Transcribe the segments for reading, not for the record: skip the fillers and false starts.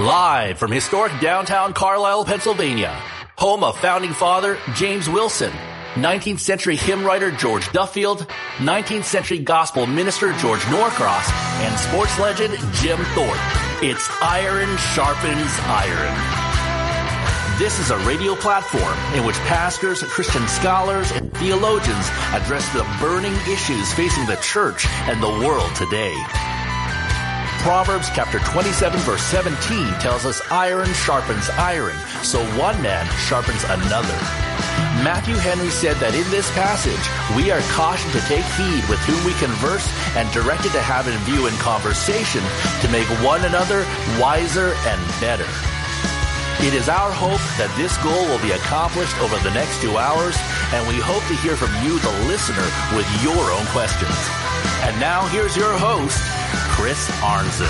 Live from historic downtown Carlisle, Pennsylvania, home of founding father James Wilson, 19th century hymn writer George Duffield, 19th century gospel minister George Norcross, and sports legend Jim Thorpe. It's Iron Sharpens Iron. This is a radio platform in which pastors, Christian scholars, and theologians address the burning issues facing the church and the world today. Proverbs chapter 27 verse 17 tells us iron sharpens iron, so one man sharpens another. Matthew Henry said that in this passage, we are cautioned to take heed with whom we converse and directed to have in view in conversation to make one another wiser and better. It is our hope that this goal will be accomplished over the next 2 hours, and we hope to hear from you, the listener, with your own questions. And now here's your host, Chris Arnzen.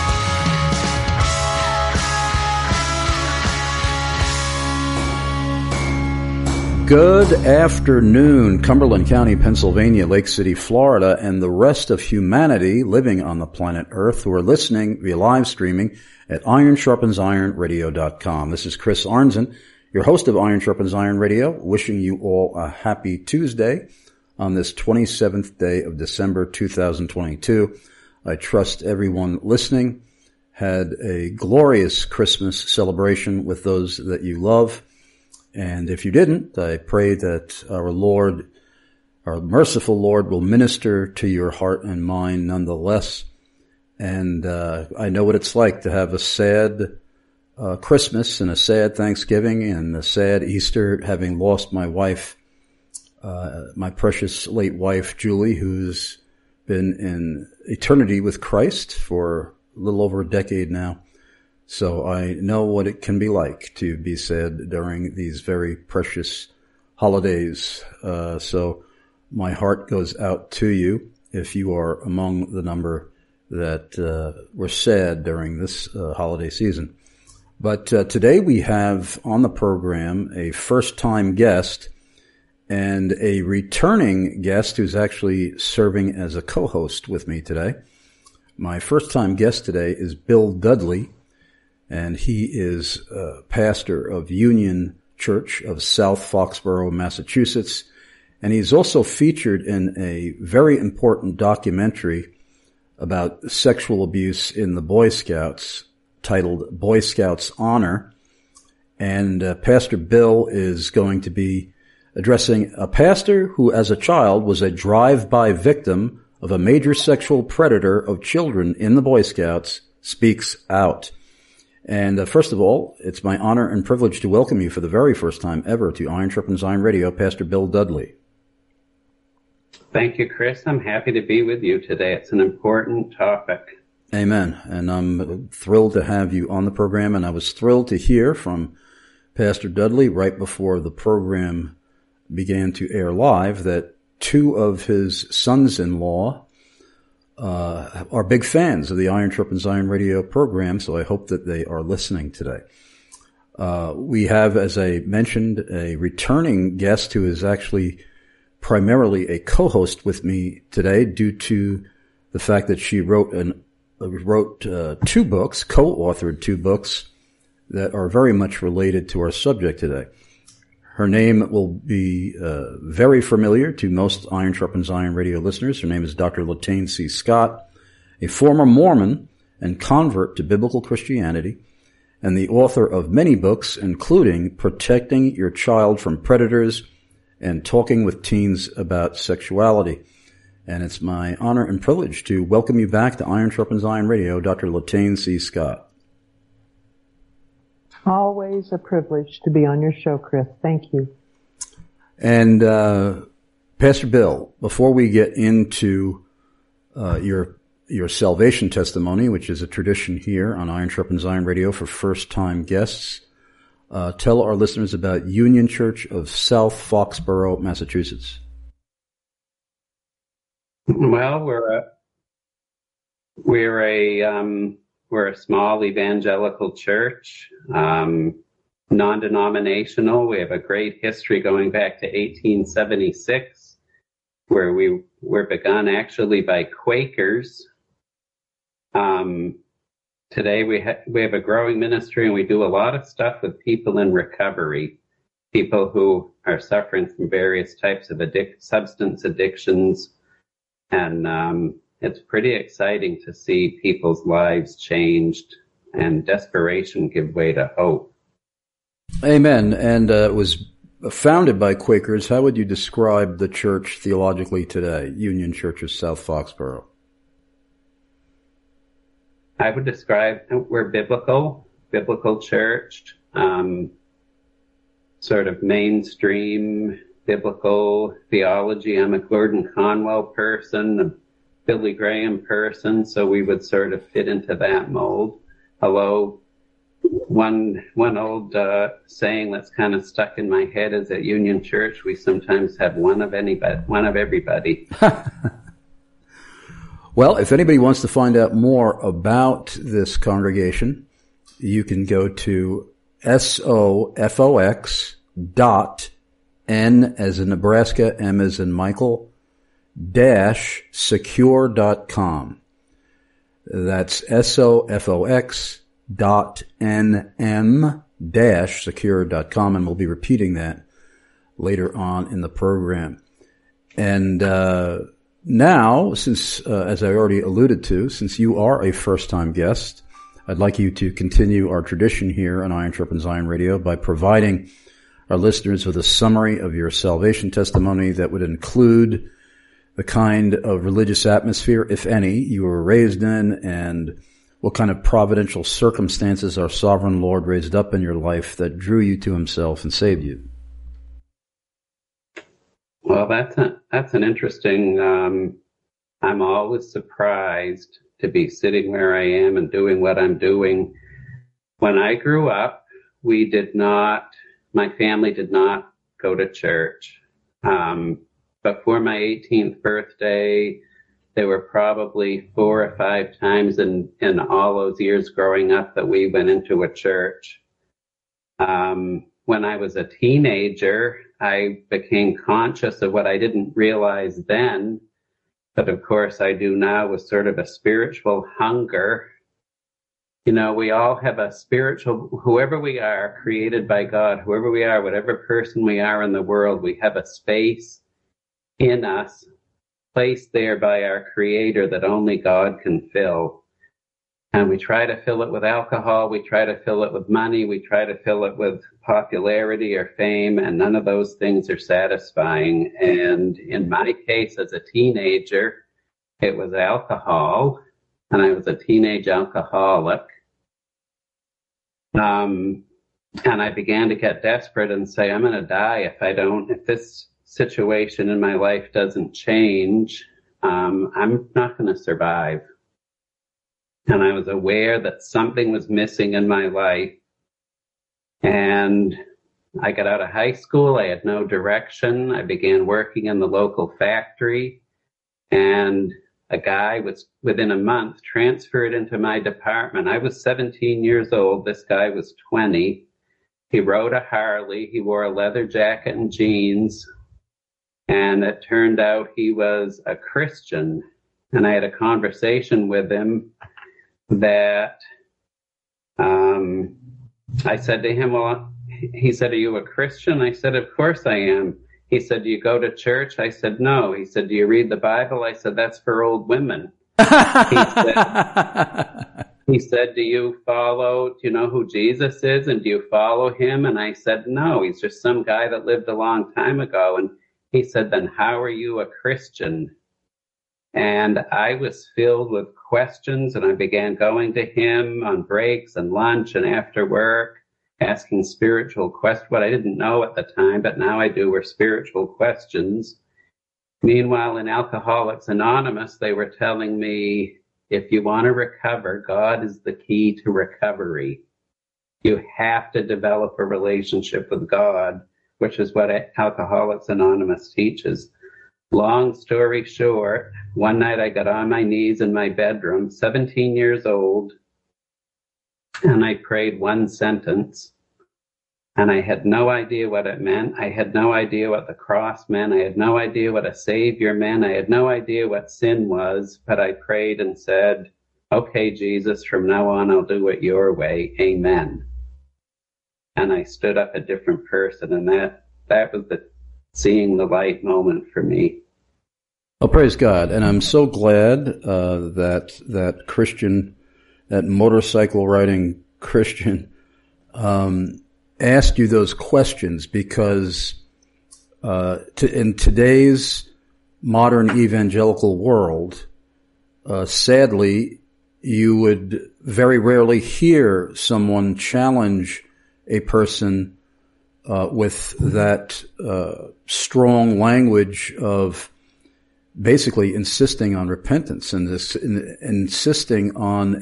Good afternoon, Cumberland County, Pennsylvania, Lake City, Florida, and the rest of humanity living on the planet Earth who are listening via live streaming at IronSharpensIronRadio.com. This is Chris Arnzen, your host of Iron Sharpens Iron Radio, wishing you all a happy Tuesday on this 27th day of December 2022. I trust everyone listening had a glorious Christmas celebration with those that you love. And if you didn't, I pray that our Lord, our merciful Lord, will minister to your heart and mind nonetheless. And I know what it's like to have a sad Christmas and a sad Thanksgiving and a sad Easter, having lost my wife, my precious late wife, Julie, who's been in eternity with Christ for a little over a decade now. So I know what it can be like to be sad during these very precious holidays. So my heart goes out to you if you are among the number that were sad during this holiday season. But today we have on the program a first-time guest and a returning guest who's actually serving as a co-host with me today. My first-time guest today is Bill Dudley, and he is pastor of Union Church of South Foxborough, Massachusetts, and he's also featured in a very important documentary about sexual abuse in the Boy Scouts titled Boy Scouts Honor. And Pastor Bill is going to be addressing a pastor who as a child was a drive-by victim of a major sexual predator of children in the Boy Scouts speaks out. And first of all, it's my honor and privilege to welcome you for the very first time ever to Iron Sharpens Iron Radio, Pastor Bill Dudley. Thank you, Chris. I'm happy to be with you today. It's an important topic. Amen. And I'm thrilled to have you on the program. And I was thrilled to hear from Pastor Dudley right before the program began to air live that two of his sons-in-law are big fans of the Iron Sharpens Iron Radio program. So I hope that they are listening today. We have, as I mentioned, a returning guest who is actually primarily a co-host with me today due to the fact that she wrote two books, co-authored two books that are very much related to our subject today. Her name will be very familiar to most Iron Sharpens Iron Radio listeners. Her name is Dr. Latane C. Scott, a former Mormon and convert to biblical Christianity, and the author of many books, including Protecting Your Child from Predators and Talking with Teens About Sexuality. And it's my honor and privilege to welcome you back to Iron Sharpens Iron Radio, Dr. Latane C. Scott. Always a privilege to be on your show, Chris. Thank you. And Pastor Bill, before we get into your salvation testimony, which is a tradition here on Iron Sharpens Iron Radio for first-time guests, tell our listeners about Union Church of South Foxborough, Massachusetts. Well, we're a small evangelical church, non-denominational. We have a great history going back to 1876, where we were begun actually by Quakers. today we have a growing ministry, and we do a lot of stuff with people in recovery, people who are suffering from various types of substance addictions. And it's pretty exciting to see people's lives changed and desperation give way to hope. Amen. And it was founded by Quakers. How would you describe the church theologically today, Union Church of South Foxborough? I would describe we're biblical church, sort of mainstream biblical theology. I'm a Gordon Conwell person, a Billy Graham person, so we would sort of fit into that mold. Although one old saying that's kind of stuck in my head is at Union Church, we sometimes have one of everybody. Well, if anybody wants to find out more about this congregation, you can go to SOFOX.N as in Nebraska, M as in Michael, -secure.com. That's SOFOX.NM-secure.com, and we'll be repeating that later on in the program. And now, since, as I already alluded to, since you are a first-time guest, I'd like you to continue our tradition here on Iron Sharpens Iron Radio by providing our listeners with a summary of your salvation testimony that would include the kind of religious atmosphere, if any, you were raised in, and what kind of providential circumstances our sovereign Lord raised up in your life that drew you to himself and saved you. Well, that's an interesting, I'm always surprised to be sitting where I am and doing what I'm doing. When I grew up, my family did not go to church. But for my 18th birthday, there were probably 4 or 5 times in all those years growing up that we went into a church. When I was a teenager, I became conscious of what I didn't realize then, but of course I do now, with sort of a spiritual hunger. You know, we all have a spiritual, whoever we are, created by God, whoever we are, whatever person we are in the world, we have a space in us, placed there by our Creator, that only God can fill. And we try to fill it with alcohol, we try to fill it with money, we try to fill it with popularity or fame, and none of those things are satisfying. And in my case, as a teenager, it was alcohol, and I was a teenage alcoholic. And I began to get desperate and say, I'm going to die if this situation in my life doesn't change. I'm not going to survive. And I was aware that something was missing in my life. And I got out of high school. I had no direction. I began working in the local factory. And a guy was, within a month, transferred into my department. I was 17 years old. This guy was 20. He rode a Harley. He wore a leather jacket and jeans. And it turned out he was a Christian. And I had a conversation with him that I said to him, well, he said, are you a Christian? I said, of course I am. He said, do you go to church? I said, no. He said, do you read the Bible? I said, that's for old women. He said, do you know who Jesus is? And do you follow him? And I said, no, he's just some guy that lived a long time ago. And he said, then how are you a Christian? And I was filled with questions, and I began going to him on breaks and lunch and after work, asking spiritual questions. What I didn't know at the time, but now I do, were spiritual questions. Meanwhile, in Alcoholics Anonymous, they were telling me, if you want to recover, God is the key to recovery. You have to develop a relationship with God, which is what Alcoholics Anonymous teaches. Long story short, one night I got on my knees in my bedroom, 17 years old, and I prayed one sentence, and I had no idea what it meant. I had no idea what the cross meant. I had no idea what a savior meant. I had no idea what sin was, but I prayed and said, okay, Jesus, from now on I'll do it your way. Amen. And I stood up a different person, and that was the seeing the light moment for me. Well, praise God. And I'm so glad that Christian, that motorcycle riding Christian, asked you those questions, because in today's modern evangelical world, sadly, you would very rarely hear someone challenge a person with that strong language of basically insisting on repentance and insisting on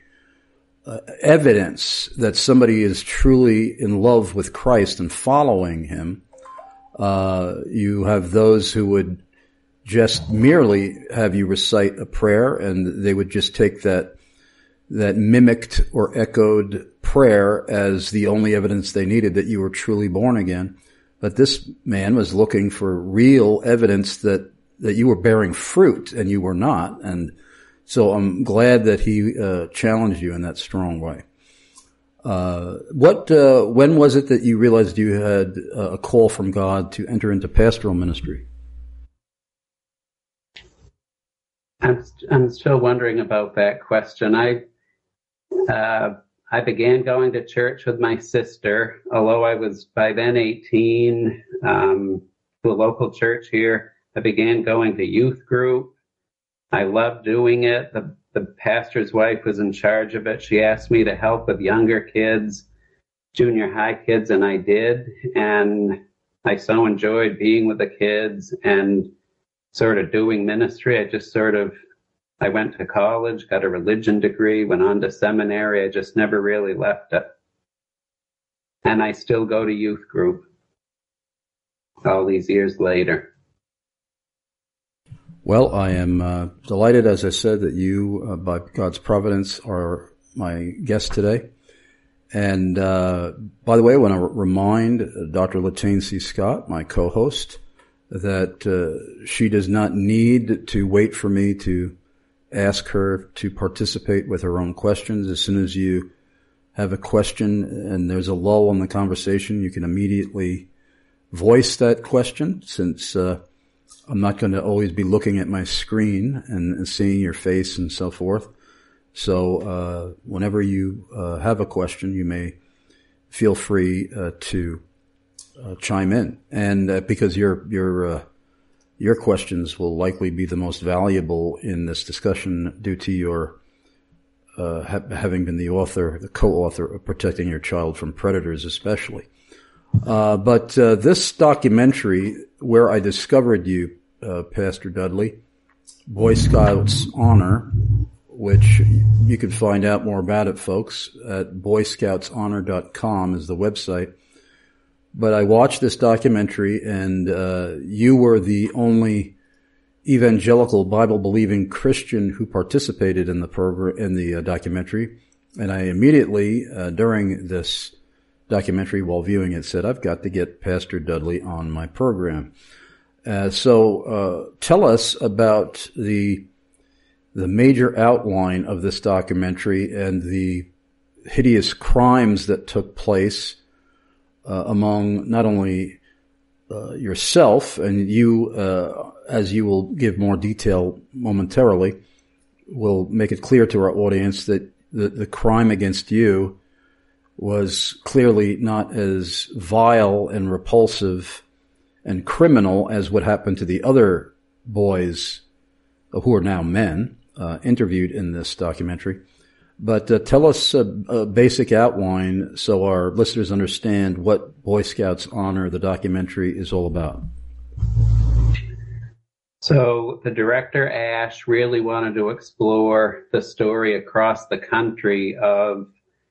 evidence that somebody is truly in love with Christ and following him. You have those who would just merely have you recite a prayer, and they would just take that mimicked or echoed prayer as the only evidence they needed that you were truly born again. But this man was looking for real evidence that you were bearing fruit, and you were not. And so I'm glad that he challenged you in that strong way. When was it that you realized you had a call from God to enter into pastoral ministry? I'm still wondering about that question. I began going to church with my sister, although I was by then 18, to a local church here. I began going to youth group. I loved doing it. The pastor's wife was in charge of it. She asked me to help with younger kids, junior high kids, and I did. And I so enjoyed being with the kids and sort of doing ministry. I went to college, got a religion degree, went on to seminary. I just never really left it. And I still go to youth group all these years later. Well, I am delighted, as I said, that you, by God's providence, are my guest today. And by the way, I want to remind Dr. Latane C. Scott, my co-host, that she does not need to wait for me to ask her to participate with her own questions. As soon as you have a question and there's a lull in the conversation, you can immediately voice that question, since I'm not going to always be looking at my screen and seeing your face and so forth. So whenever you have a question, you may feel free to chime in, and because your questions will likely be the most valuable in this discussion, due to your having been the co-author of Protecting Your Child from Predators, especially. But this documentary, where I discovered you, Pastor Dudley, Boy Scouts Honor, which you can find out more about it, folks, at boyscoutshonor.com is the website. But I watched this documentary, and you were the only evangelical Bible-believing Christian who participated in the program, in the documentary. And I immediately, during this documentary, while viewing it, said, I've got to get Pastor Dudley on my program. So tell us about the major outline of this documentary and the hideous crimes that took place among not only yourself, and you, as you will give more detail momentarily, will make it clear to our audience that the crime against you was clearly not as vile and repulsive and criminal as what happened to the other boys who are now men interviewed in this documentary. But tell us a basic outline so our listeners understand what Boy Scouts Honor, the documentary, is all about. So the director, Ash, really wanted to explore the story across the country of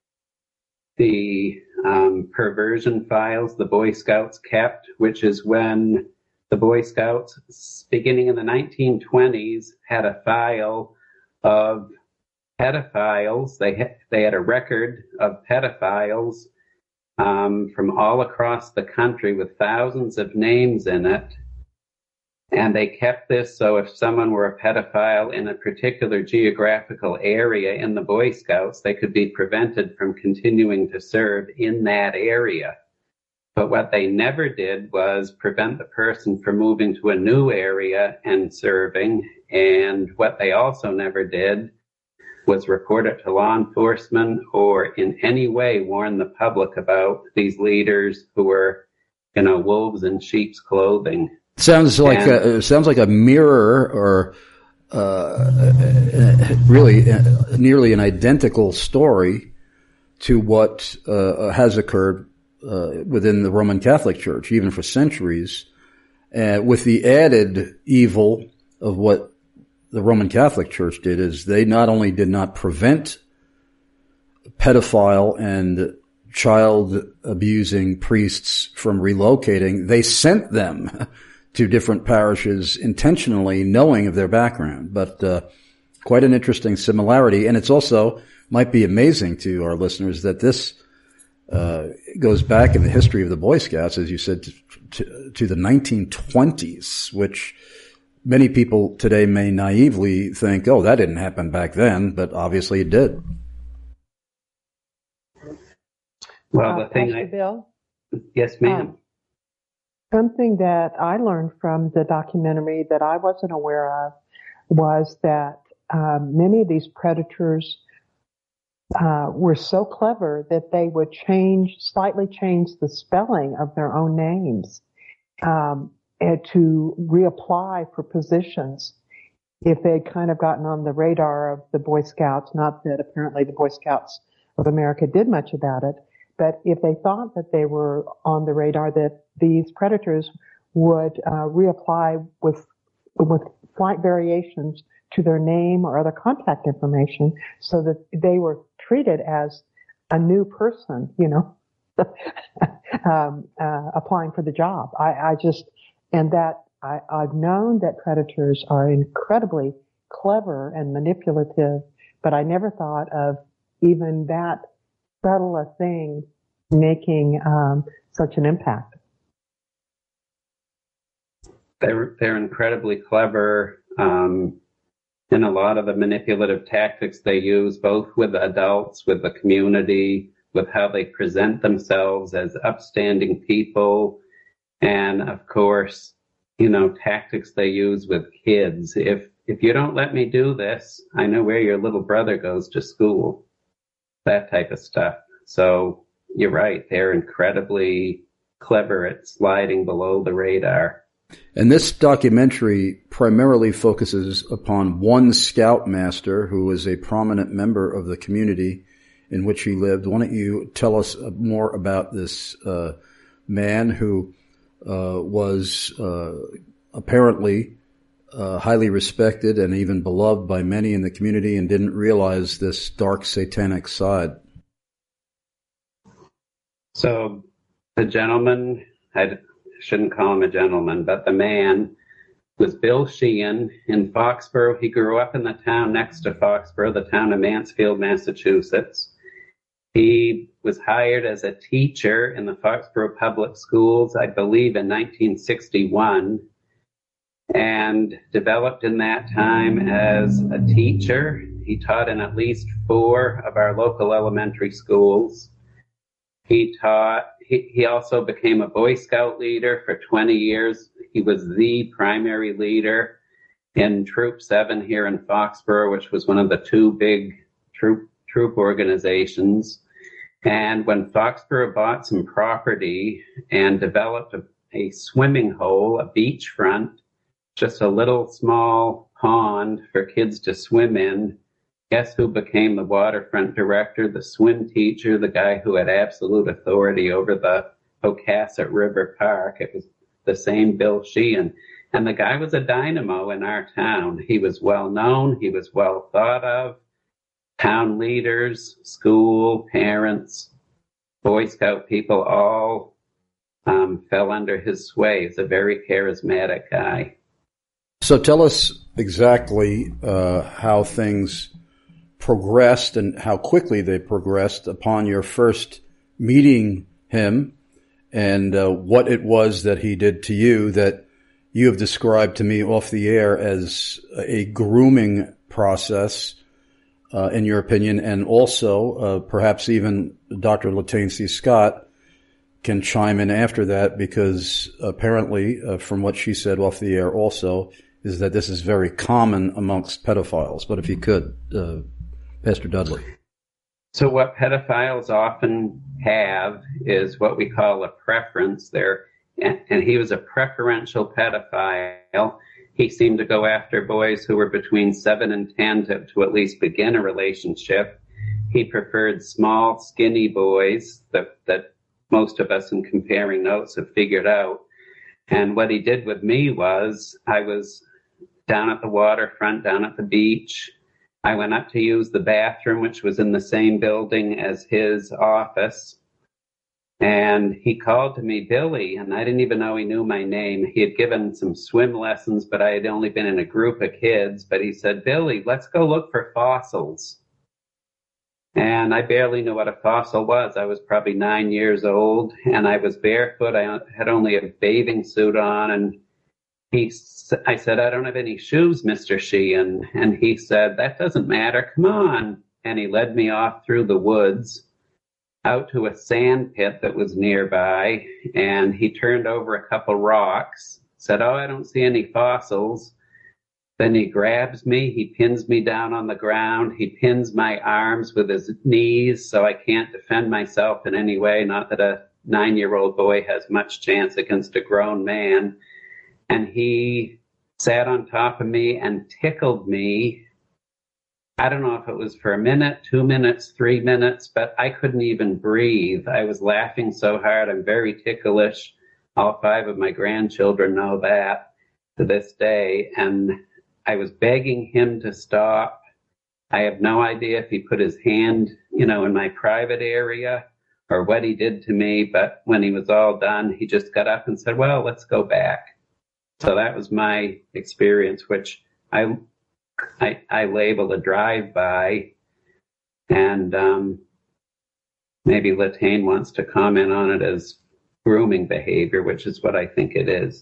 the perversion files the Boy Scouts kept, which is when the Boy Scouts, beginning in the 1920s, had a file of pedophiles. They had a record of pedophiles from all across the country with thousands of names in it. And they kept this so if someone were a pedophile in a particular geographical area in the Boy Scouts, they could be prevented from continuing to serve in that area. But what they never did was prevent the person from moving to a new area and serving. And what they also never did was report it to law enforcement or in any way warn the public about these leaders who were, wolves in sheep's clothing. Sounds like a mirror, or really nearly an identical story to what has occurred within the Roman Catholic Church, even for centuries, with the added evil of what the Roman Catholic Church did is they not only did not prevent pedophile and child abusing priests from relocating, they sent them to different parishes intentionally, knowing of their background. But quite an interesting similarity. And it's also might be amazing to our listeners that this goes back in the history of the Boy Scouts, as you said, to the 1920s, which many people today may naively think, oh, that didn't happen back then, but obviously it did. Well, the thing Bill? Yes, ma'am. Something that I learned from the documentary that I wasn't aware of was that many of these predators were so clever that they would slightly change the spelling of their own names and to reapply for positions if they'd kind of gotten on the radar of the Boy Scouts. Not that apparently the Boy Scouts of America did much about it, but if they thought that they were on the radar, that these predators would reapply with slight variations to their name or other contact information so that they were treated as a new person, applying for the job. I've known that predators are incredibly clever and manipulative, but I never thought of even that subtle a thing making such an impact. They're incredibly clever in a lot of the manipulative tactics they use, both with adults, with the community, with how they present themselves as upstanding people, and of course, tactics they use with kids. If you don't let me do this, I know where your little brother goes to school. That type of stuff. So you're right, they're incredibly clever at sliding below the radar. And this documentary primarily focuses upon one scoutmaster who was a prominent member of the community in which he lived. Why don't you tell us more about this man who was apparently highly respected and even beloved by many in the community and didn't realize this dark satanic side? So the gentleman, I shouldn't call him a gentleman, but the man was Bill Sheehan in Foxborough. He grew up in the town next to Foxborough, the town of Mansfield, Massachusetts. He was hired as a teacher in the Foxborough Public Schools, I believe in 1961, and developed in that time as a teacher. He taught in at least 4 of our local elementary schools. He also became a Boy Scout leader for 20 years. He was the primary leader in Troop 7 here in Foxborough, which was one of the 2 big troop organizations. And when Foxborough bought some property and developed a swimming hole, a beachfront, just a little small pond for kids to swim in, guess who became the waterfront director, the swim teacher, the guy who had absolute authority over the Hocasset River Park? It was the same Bill Sheehan. And the guy was a dynamo in our town. He was well known. He was well thought of. Town leaders, school, parents, Boy Scout people all fell under his sway. He's a very charismatic guy. So tell us exactly how things progressed and how quickly they progressed upon your first meeting him, and what it was that he did to you that you have described to me off the air as a grooming process, in your opinion, and also perhaps even Dr. Latane C. Scott can chime in after that, because apparently, from what she said off the air also, is that this is very common amongst pedophiles. But if you could, Pastor Dudley. So what pedophiles often have is what we call a preference there. And he was a preferential pedophile. He seemed to go after boys who were between 7 and 10 to at least begin a relationship. He preferred small, skinny boys that most of us in comparing notes have figured out. And what he did with me was, I was down at the waterfront, down at the beach. I went up to use the bathroom, which was in the same building as his office. And he called to me, Billy, and I didn't even know he knew my name. He had given some swim lessons, but I had only been in a group of kids. But he said, Billy, let's go look for fossils. And I barely knew what a fossil was. I was probably 9 years old, and I was barefoot. I had only a bathing suit on. And I said, I don't have any shoes, Mr. Sheehan. And he said, that doesn't matter. Come on. And he led me off through the woods out to a sand pit that was nearby, and he turned over a couple rocks, said, oh, I don't see any fossils. Then he grabs me, he pins me down on the ground, he pins my arms with his knees so I can't defend myself in any way, not that a 9-year-old boy has much chance against a grown man. And he sat on top of me and tickled me. I don't know if it was for a minute, 2 minutes, 3 minutes, but I couldn't even breathe. I was laughing so hard. I'm very ticklish. All 5 of my grandchildren know that to this day. And I was begging him to stop. I have no idea if he put his hand, in my private area or what he did to me. But when he was all done, he just got up and said, well, let's go back. So that was my experience, which I label a drive-by, and maybe Latane wants to comment on it as grooming behavior, which is what I think it is.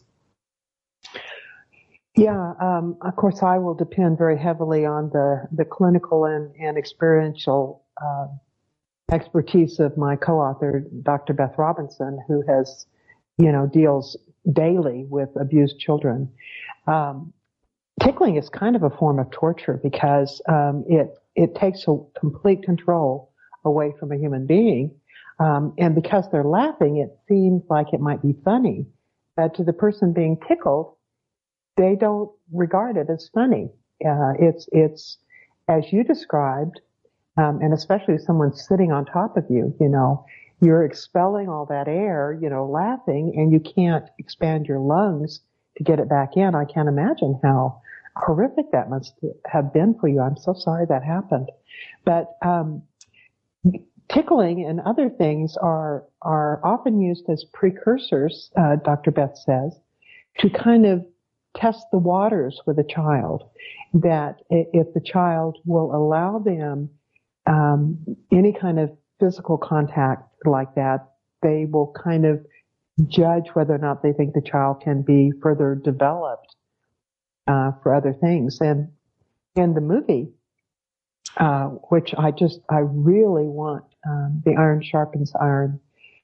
Yeah, of course, I will depend very heavily on the clinical and experiential expertise of my co-author, Dr. Beth Robinson, who has, deals daily with abused children. Tickling is kind of a form of torture because it takes a complete control away from a human being. And because they're laughing, it seems like it might be funny. But to the person being tickled, they don't regard it as funny. It's as you described, and especially if someone's sitting on top of you, you're expelling all that air, laughing, and you can't expand your lungs to get it back in. I can't imagine how horrific that must have been for you. I'm so sorry that happened. But tickling and other things are often used as precursors, Dr. Beth says, to kind of test the waters with a child, that if the child will allow them any kind of physical contact like that, they will kind of judge whether or not they think the child can be further developed for other things. And in the movie, which I really want the Iron Sharpens Iron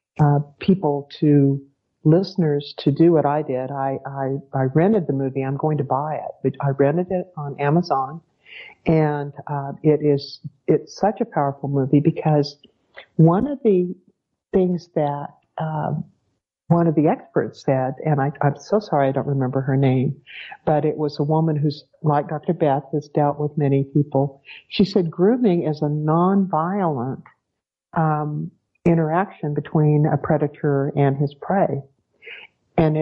listeners to do what I did. I rented the movie. I'm going to buy it, but I rented it on Amazon, and it's such a powerful movie because one of the things that one of the experts said, and I'm so sorry I don't remember her name, but it was a woman who's, like Dr. Beth, has dealt with many people. She said grooming is a non-violent interaction between a predator and his prey. And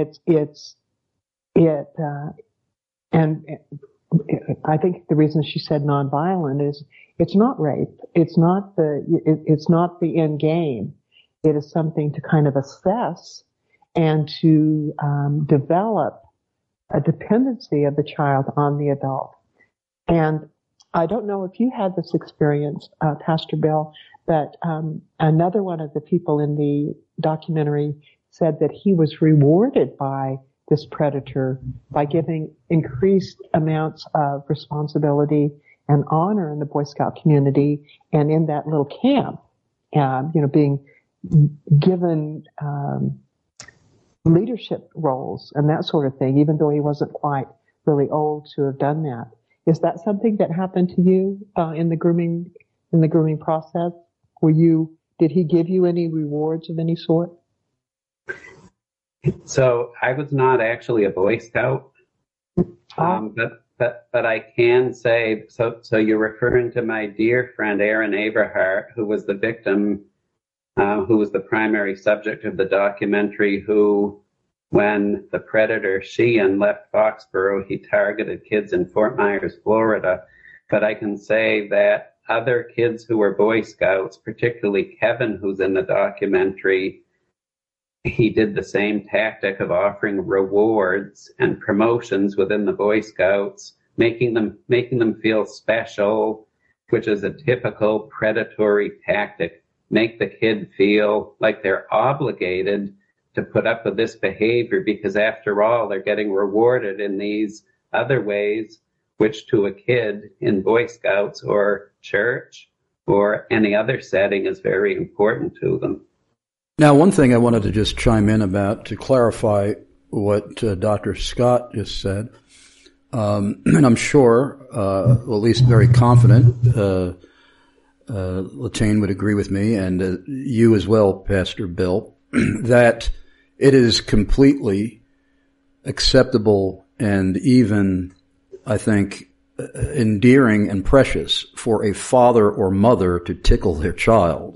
and I think the reason she said non-violent is it's not rape. It's not the end game. It is something to kind of assess and to develop a dependency of the child on the adult. And I don't know if you had this experience, Pastor Bill, but another one of the people in the documentary said that he was rewarded by this predator by giving increased amounts of responsibility and honor in the Boy Scout community and in that little camp, being given leadership roles and that sort of thing, even though he wasn't quite really old to have done that. Is that something that happened to you in the grooming process? Did he give you any rewards of any sort? So I was not actually a Boy Scout, but I can say, so you're referring to my dear friend Aaron Averhart, who was the victim, who was the primary subject of the documentary, who, when the predator Sheehan left Foxborough, he targeted kids in Fort Myers, Florida. But I can say that other kids who were Boy Scouts, particularly Kevin, who's in the documentary, he did the same tactic of offering rewards and promotions within the Boy Scouts, making them feel special, which is a typical predatory tactic. Make the kid feel like they're obligated to put up with this behavior because, after all, they're getting rewarded in these other ways, which to a kid in Boy Scouts or church or any other setting is very important to them. Now, one thing I wanted to just chime in about to clarify what Dr. Scott just said, and I'm sure, or at least very confident, Latane would agree with me, and you as well, Pastor Bill, that it is completely acceptable and even, I think, endearing and precious for a father or mother to tickle their child.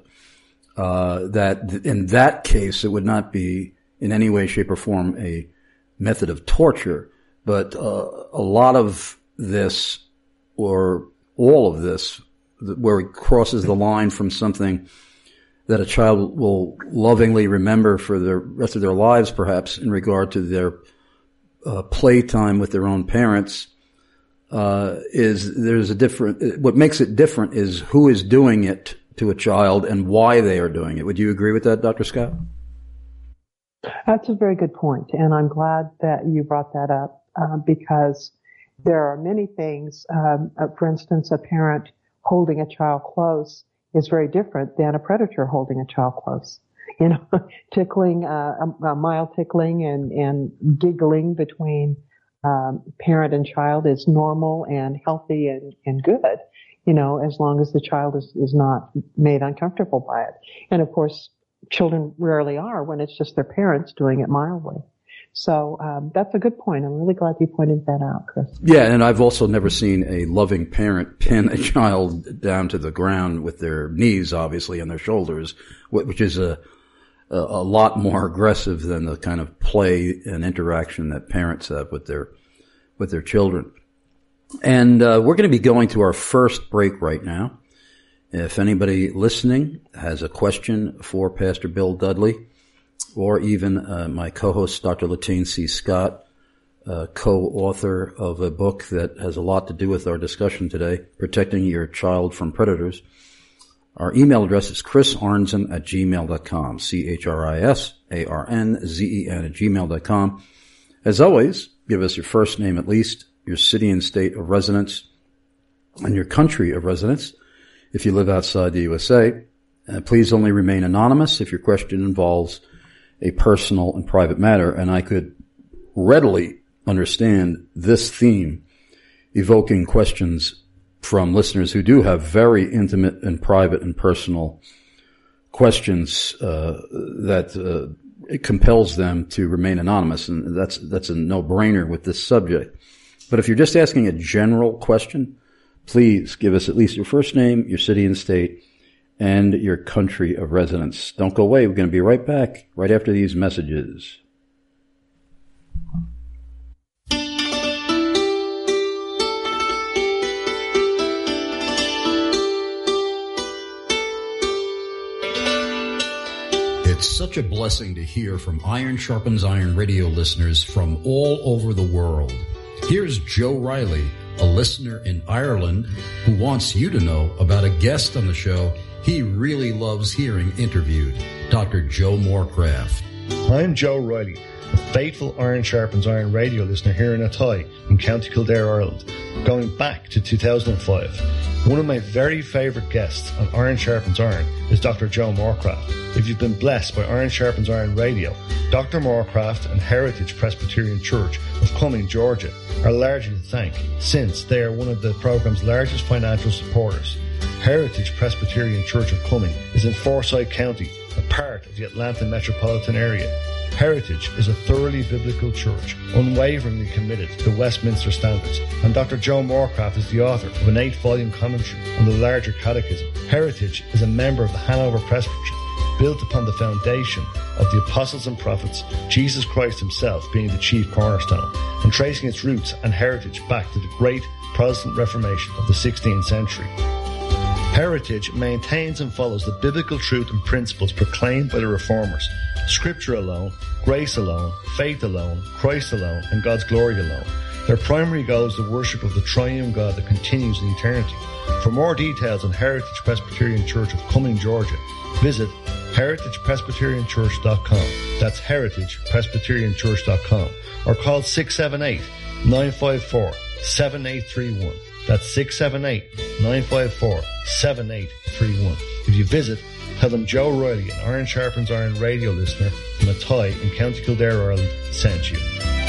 That in that case, it would not be in any way, shape, or form a method of torture, but a lot of this, or all of this, where it crosses the line from something that a child will lovingly remember for the rest of their lives, perhaps, in regard to their playtime with their own parents, there's a different, what makes it different is who is doing it to a child and why they are doing it. Would you agree with that, Dr. Scott? That's a very good point, and I'm glad that you brought that up because there are many things. For instance, a parent holding a child close is very different than a predator holding a child close. Tickling, a mild tickling and giggling between parent and child is normal and healthy and good, as long as the child is not made uncomfortable by it. And of course, children rarely are when it's just their parents doing it mildly. So that's a good point. I'm really glad you pointed that out, Chris. Yeah, and I've also never seen a loving parent pin a child down to the ground with their knees, obviously, and their shoulders, which is a lot more aggressive than the kind of play and interaction that parents have with their children. And we're going to be going to our first break right now. If anybody listening has a question for Pastor Bill Dudley, or even my co-host, Dr. Latane C. Scott, co-author of a book that has a lot to do with our discussion today, Protecting Your Child from Predators. Our email address is chrisarnzen@gmail.com, CHRISARNZEN@gmail.com. As always, give us your first name at least, your city and state of residence, and your country of residence if you live outside the USA. Please only remain anonymous if your question involves a personal and private matter, and I could readily understand this theme evoking questions from listeners who do have very intimate and private and personal questions that it compels them to remain anonymous, and that's a no-brainer with this subject. But if you're just asking a general question, please give us at least your first name, your city and state, and your country of residence. Don't go away. We're going to be right back right after these messages. It's such a blessing to hear from Iron Sharpens Iron radio listeners from all over the world. Here's Joe Riley, a listener in Ireland, who wants you to know about a guest on the show he really loves hearing interviewed, Dr. Joe Morecraft. I'm Joe Riley. a faithful Iron Sharpens Iron radio listener here in Athy in County Kildare, Ireland, going back to 2005. One of my very favourite guests on Iron Sharpens Iron is Dr. Joe Morecraft. If you've been blessed by Iron Sharpens Iron radio, Dr. Morecraft and Heritage Presbyterian Church of Cumming, Georgia, are largely to thank, since they are one of the programme's largest financial supporters. Heritage Presbyterian Church of Cumming is in Forsyth County, a part of the Atlanta metropolitan area. Heritage is a thoroughly biblical church, unwaveringly committed to Westminster standards, and Dr. Joe Morecraft is the author of an 8-volume commentary on the larger catechism. Heritage is a member of the Hanover Presbytery, built upon the foundation of the apostles and prophets, Jesus Christ himself being the chief cornerstone, and tracing its roots and heritage back to the great Protestant Reformation of the 16th century. Heritage maintains and follows the biblical truth and principles proclaimed by the Reformers: Scripture alone, grace alone, faith alone, Christ alone, and God's glory alone. Their primary goal is the worship of the triune God that continues in eternity. For more details on Heritage Presbyterian Church of Cumming, Georgia, visit heritagepresbyterianchurch.com. That's heritagepresbyterianchurch.com. Or call 678-954-7831. That's 678-954-7831. If you visit, tell them Joe Riley, an Iron Sharpens Iron radio listener from Athy in County Kildare, Ireland, sent you.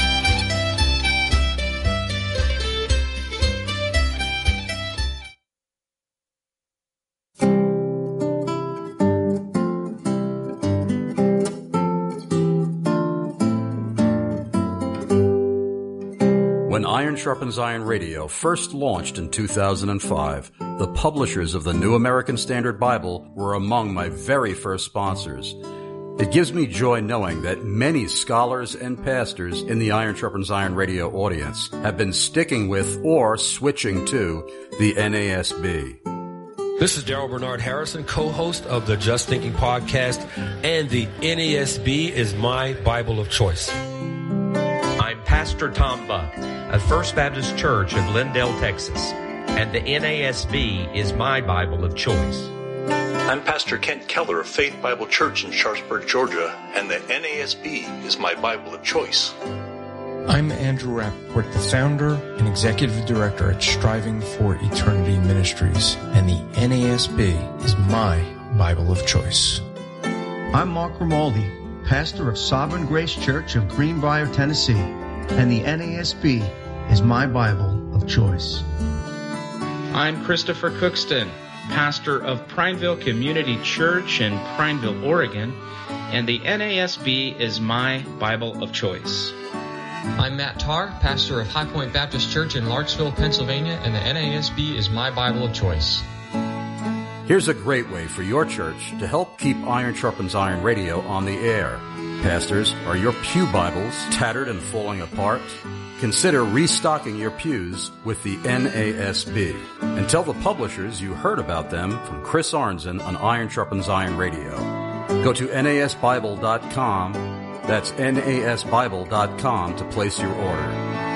When Iron Sharpens Iron Radio first launched in 2005, the publishers of the New American Standard Bible were among my very first sponsors. It gives me joy knowing that many scholars and pastors in the Iron Sharpens Iron Radio audience have been sticking with or switching to the NASB. This is Daryl Bernard Harrison, co-host of the Just Thinking podcast, and the NASB is my Bible of choice. I'm Pastor Tom Buck of First Baptist Church of Glendale, Texas, and the NASB is my Bible of choice. I'm Pastor Kent Keller of Faith Bible Church in Sharpsburg, Georgia, and the NASB is my Bible of choice. I'm Andrew Rappaport, the founder and executive director at Striving for Eternity Ministries, and the NASB is my Bible of choice. I'm Mark Romaldi, pastor of Sovereign Grace Church of Greenbrier, Tennessee, and the NASB is my Bible of choice. I'm Christopher Cookston, pastor of Prineville Community Church in Prineville, Oregon, and the NASB is my Bible of choice. I'm Matt Tarr, pastor of High Point Baptist Church in Larksville, Pennsylvania, and the NASB is my Bible of choice. Here's a great way for your church to help keep Iron Sharpens Iron Radio on the air. Pastors, are your pew Bibles tattered and falling apart? Consider restocking your pews with the NASB. And tell the publishers you heard about them from Chris Arnzen on Iron Sharpens Iron Radio. Go to nasbible.com. That's nasbible.com to place your order.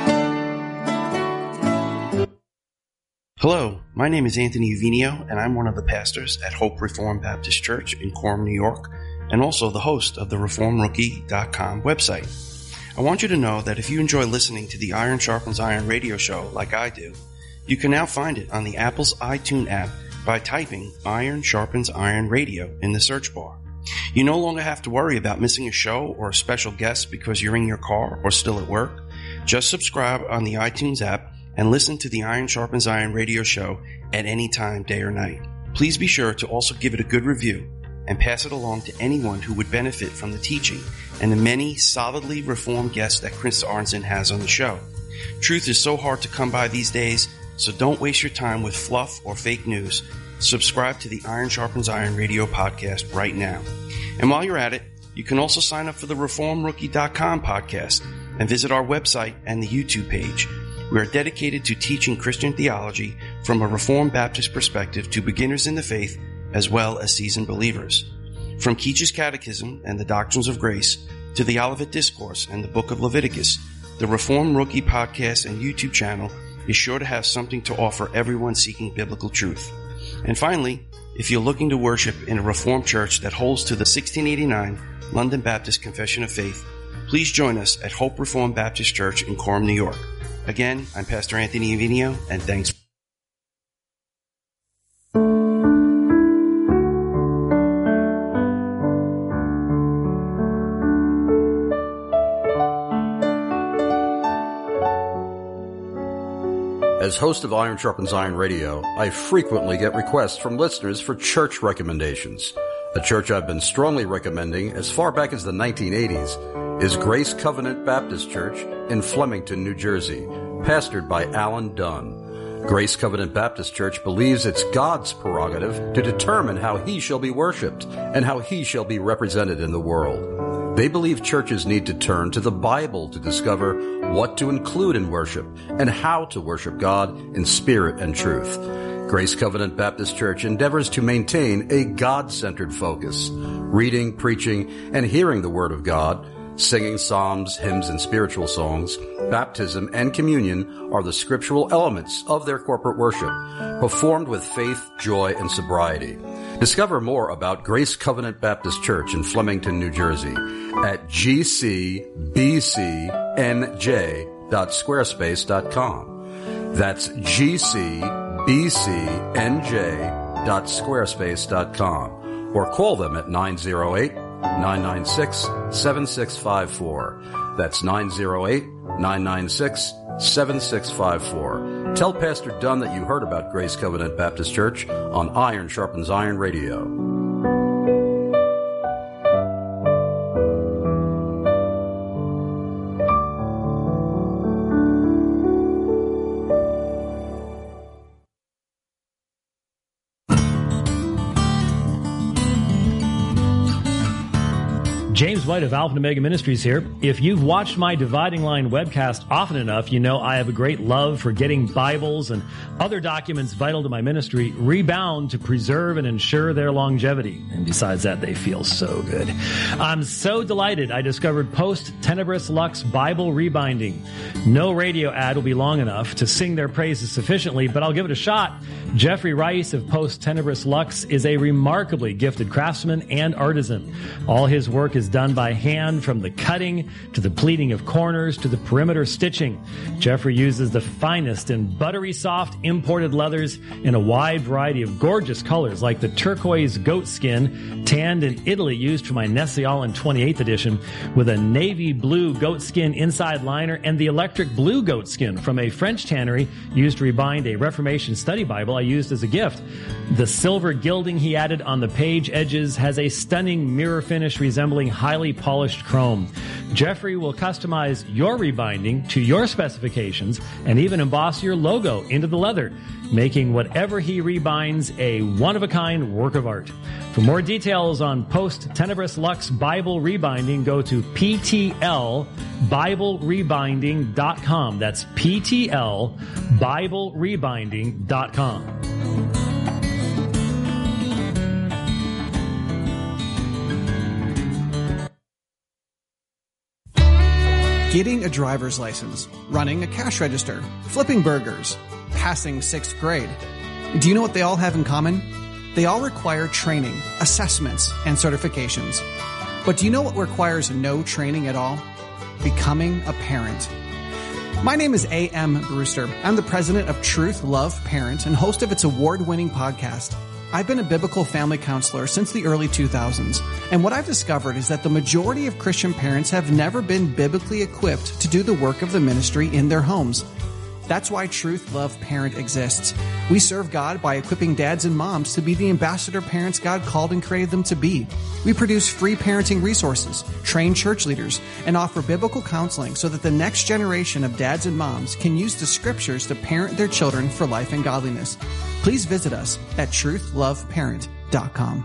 Hello, my name is Anthony Uvinio, and I'm one of the pastors at Hope Reformed Baptist Church in Quorum, New York, and also the host of the ReformRookie.com website. I want you to know that if you enjoy listening to the Iron Sharpens Iron radio show like I do, you can now find it on the Apple's iTunes app by typing Iron Sharpens Iron Radio in the search bar. You no longer have to worry about missing a show or a special guest because you're in your car or still at work. Just subscribe on the iTunes app and listen to the Iron Sharpens Iron radio show at any time, day or night. Please be sure to also give it a good review and pass it along to anyone who would benefit from the teaching and the many solidly reformed guests that Chris Arnzen has on the show. Truth is so hard to come by these days, so don't waste your time with fluff or fake news. Subscribe to the Iron Sharpens Iron radio podcast right now. And while you're at it, you can also sign up for the ReformRookie.com podcast and visit our website and the YouTube page. We are dedicated to teaching Christian theology from a Reformed Baptist perspective to beginners in the faith as well as seasoned believers. From Keach's Catechism and the Doctrines of Grace to the Olivet Discourse and the Book of Leviticus, the Reformed Rookie podcast and YouTube channel is sure to have something to offer everyone seeking biblical truth. And finally, if you're looking to worship in a Reformed church that holds to the 1689 London Baptist Confession of Faith, please join us at Hope Reformed Baptist Church in Coram, New York. Again, I'm Pastor Anthony Avino, and thanks. As host of Iron Sharpens Iron Radio, I frequently get requests from listeners for church recommendations. A church I've been strongly recommending as far back as the 1980s is Grace Covenant Baptist Church in Flemington, New Jersey, pastored by Alan Dunn. Grace Covenant Baptist Church believes it's God's prerogative to determine how He shall be worshiped and how He shall be represented in the world. They believe churches need to turn to the Bible to discover what to include in worship and how to worship God in spirit and truth. Grace Covenant Baptist Church endeavors to maintain a God-centered focus, reading, preaching, and hearing the Word of God, singing psalms, hymns, and spiritual songs. Baptism and communion are the scriptural elements of their corporate worship, performed with faith, joy, and sobriety. Discover more about Grace Covenant Baptist Church in Flemington, New Jersey at gcbcnj.squarespace.com. That's gcbcnj.squarespace.com, or call them at 908-996-7654. That's 908-996-7654. Tell Pastor Dunn that you heard about Grace Covenant Baptist Church on Iron Sharpens Iron Radio. James White of Alpha and Omega Ministries here. If you've watched my Dividing Line webcast often enough, you know I have a great love for getting Bibles and other documents vital to my ministry rebound to preserve and ensure their longevity. And besides that, they feel so good. I'm so delighted I discovered Post Tenebris Lux Bible Rebinding. No radio ad will be long enough to sing their praises sufficiently, but I'll give it a shot. Jeffrey Rice of Post Tenebris Lux is a remarkably gifted craftsman and artisan. All his work is done by hand, from the cutting to the pleating of corners to the perimeter stitching. Jeffrey uses the finest and buttery soft imported leathers in a wide variety of gorgeous colors, like the turquoise goat skin tanned in Italy used for my Nestle-Aland 28th edition, with a navy blue goat skin inside liner, and the electric blue goat skin from a French tannery used to rebind a Reformation study Bible I used as a gift. The silver gilding he added on the page edges has a stunning mirror finish resembling highly polished chrome. Jeffrey will customize your rebinding to your specifications and even emboss your logo into the leather, making whatever he rebinds a one-of-a-kind work of art. For more details on Post Tenebris Lux Bible Rebinding, go to PTLBibleRebinding.com. That's PTLBibleRebinding.com. Getting a driver's license, running a cash register, flipping burgers, passing 6th grade. Do you know what they all have in common? They all require training, assessments, and certifications. But do you know what requires no training at all? Becoming a parent. My name is A.M. Brewster. I'm the president of Truth Love Parent and host of its award-winning podcast. I've been a biblical family counselor since the early 2000s, and what I've discovered is that the majority of Christian parents have never been biblically equipped to do the work of the ministry in their homes. That's why Truth Love Parent exists. We serve God by equipping dads and moms to be the ambassador parents God called and created them to be. We produce free parenting resources, train church leaders, and offer biblical counseling so that the next generation of dads and moms can use the scriptures to parent their children for life and godliness. Please visit us at truthloveparent.com.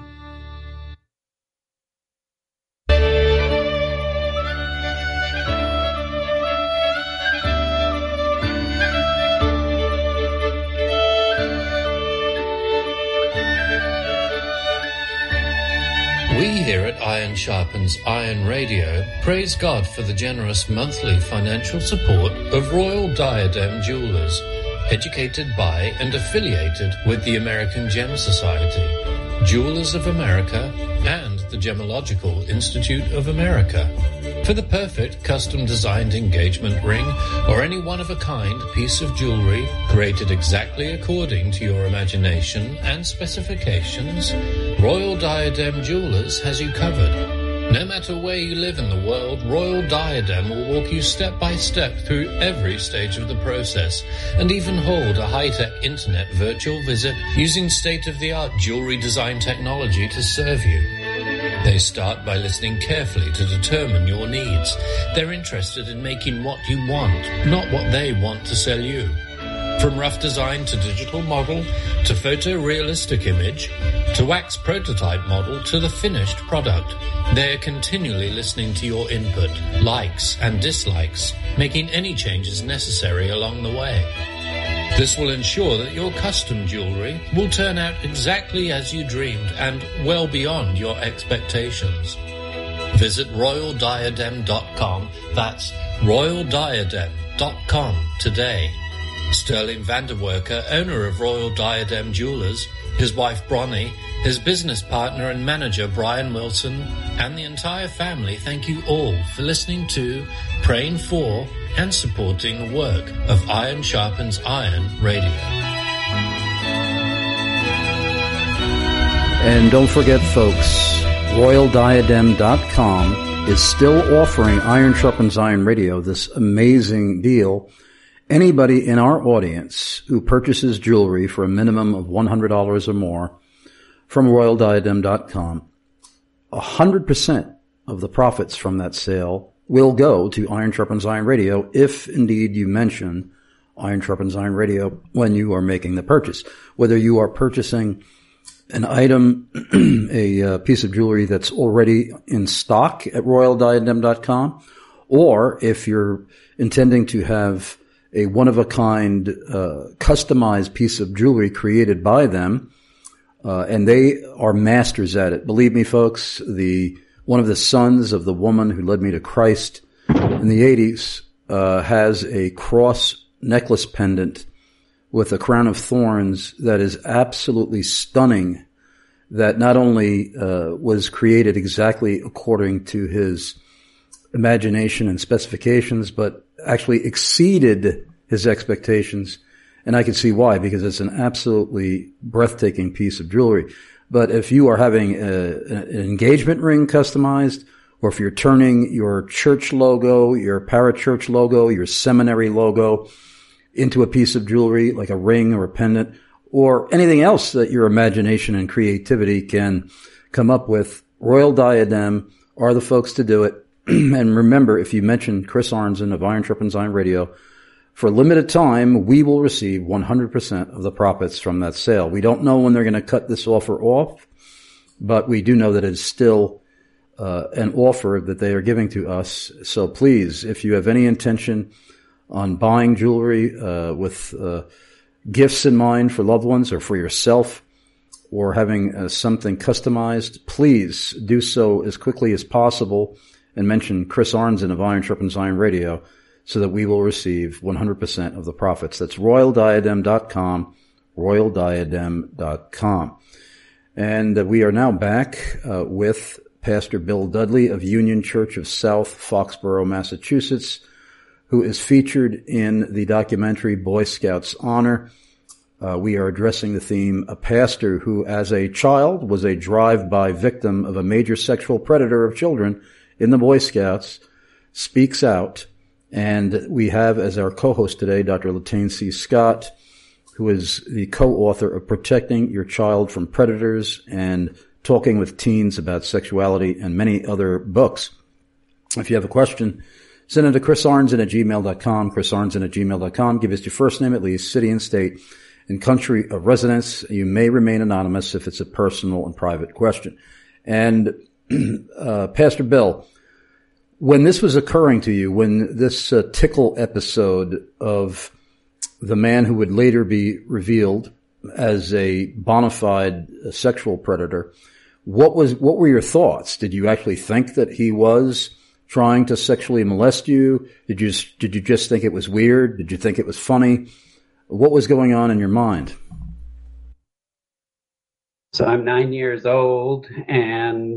We here at Iron Sharpens Iron Radio praise God for the generous monthly financial support of Royal Diadem Jewelers, educated by and affiliated with the American Gem Society, Jewelers of America, and the the Gemological Institute of America. For the perfect custom-designed engagement ring or any one-of-a-kind piece of jewelry created exactly according to your imagination and specifications, Royal Diadem Jewelers has you covered. No matter where you live in the world, Royal Diadem will walk you step by step through every stage of the process and even hold a high-tech internet virtual visit using state-of-the-art jewelry design technology to serve you. They start by listening carefully to determine your needs. They're interested in making what you want, not what they want to sell you. From rough design to digital model, to photorealistic image, to wax prototype model, to the finished product, they're continually listening to your input, likes and dislikes, making any changes necessary along the way. This will ensure that your custom jewelry will turn out exactly as you dreamed and well beyond your expectations. Visit royaldiadem.com. That's royaldiadem.com today. Sterling Vanderwerker, owner of Royal Diadem Jewelers, his wife Bronnie, his business partner and manager Brian Wilson, and the entire family thank you all for listening to, praying for, and supporting the work of Iron Sharpens Iron Radio. And don't forget, folks, RoyalDiadem.com is still offering Iron Sharpens Iron Radio, this amazing deal. Anybody in our audience who purchases jewelry for a minimum of $100 or more from RoyalDiadem.com, 100% of the profits from that sale will go to Iron Sharpens Iron Radio if indeed you mention Iron Sharpens Iron Radio when you are making the purchase. Whether you are purchasing an item, a piece of jewelry that's already in stock at RoyalDiadem.com, or if you're intending to have a one-of-a-kind customized piece of jewelry created by them, and they are masters at it. Believe me, folks, one of the sons of the woman who led me to Christ in the 80s has a cross necklace pendant with a crown of thorns that is absolutely stunning, that not only was created exactly according to his imagination and specifications, but actually exceeded his expectations. And I can see why, because it's an absolutely breathtaking piece of jewelry. But if you are having an engagement ring customized, or if you're turning your church logo, your parachurch logo, your seminary logo into a piece of jewelry, like a ring or a pendant, or anything else that your imagination and creativity can come up with, Royal Diadem are the folks to do it. And remember, if you mention Chris Arnzen of Iron Sharpens Iron Radio, for a limited time, we will receive 100% of the profits from that sale. We don't know when they're going to cut this offer off, but we do know that it's still an offer that they are giving to us. So please, if you have any intention on buying jewelry with gifts in mind for loved ones or for yourself, or having something customized, please do so as quickly as possible and mention Chris Arnzen of Iron Sharpens Iron Radio so that we will receive 100% of the profits. That's RoyalDiadem.com, RoyalDiadem.com. And we are now back with Pastor Bill Dudley of Union Church of South Foxborough, Massachusetts, who is featured in the documentary Boy Scouts Honor. We are addressing the theme, a pastor who as a child was a drive-by victim of a major sexual predator of children in the Boy Scouts, speaks out. And we have as our co-host today, Dr. Latane C. Scott, who is the co-author of Protecting Your Child from Predators and Talking with Teens About Sexuality and many other books. If you have a question, send it to chrisarnzen@gmail.com, chrisarnzen@gmail.com. Give us your first name at least, city and state, and country of residence. You may remain anonymous if it's a personal and private question. And Pastor Bill, when this was occurring to you, when this tickle episode of the man who would later be revealed as a bona fide sexual predator, what were your thoughts? Did you actually think that he was trying to sexually molest you? Did you just think it was weird? Did you think it was funny? What was going on in your mind? So I'm 9 years old, and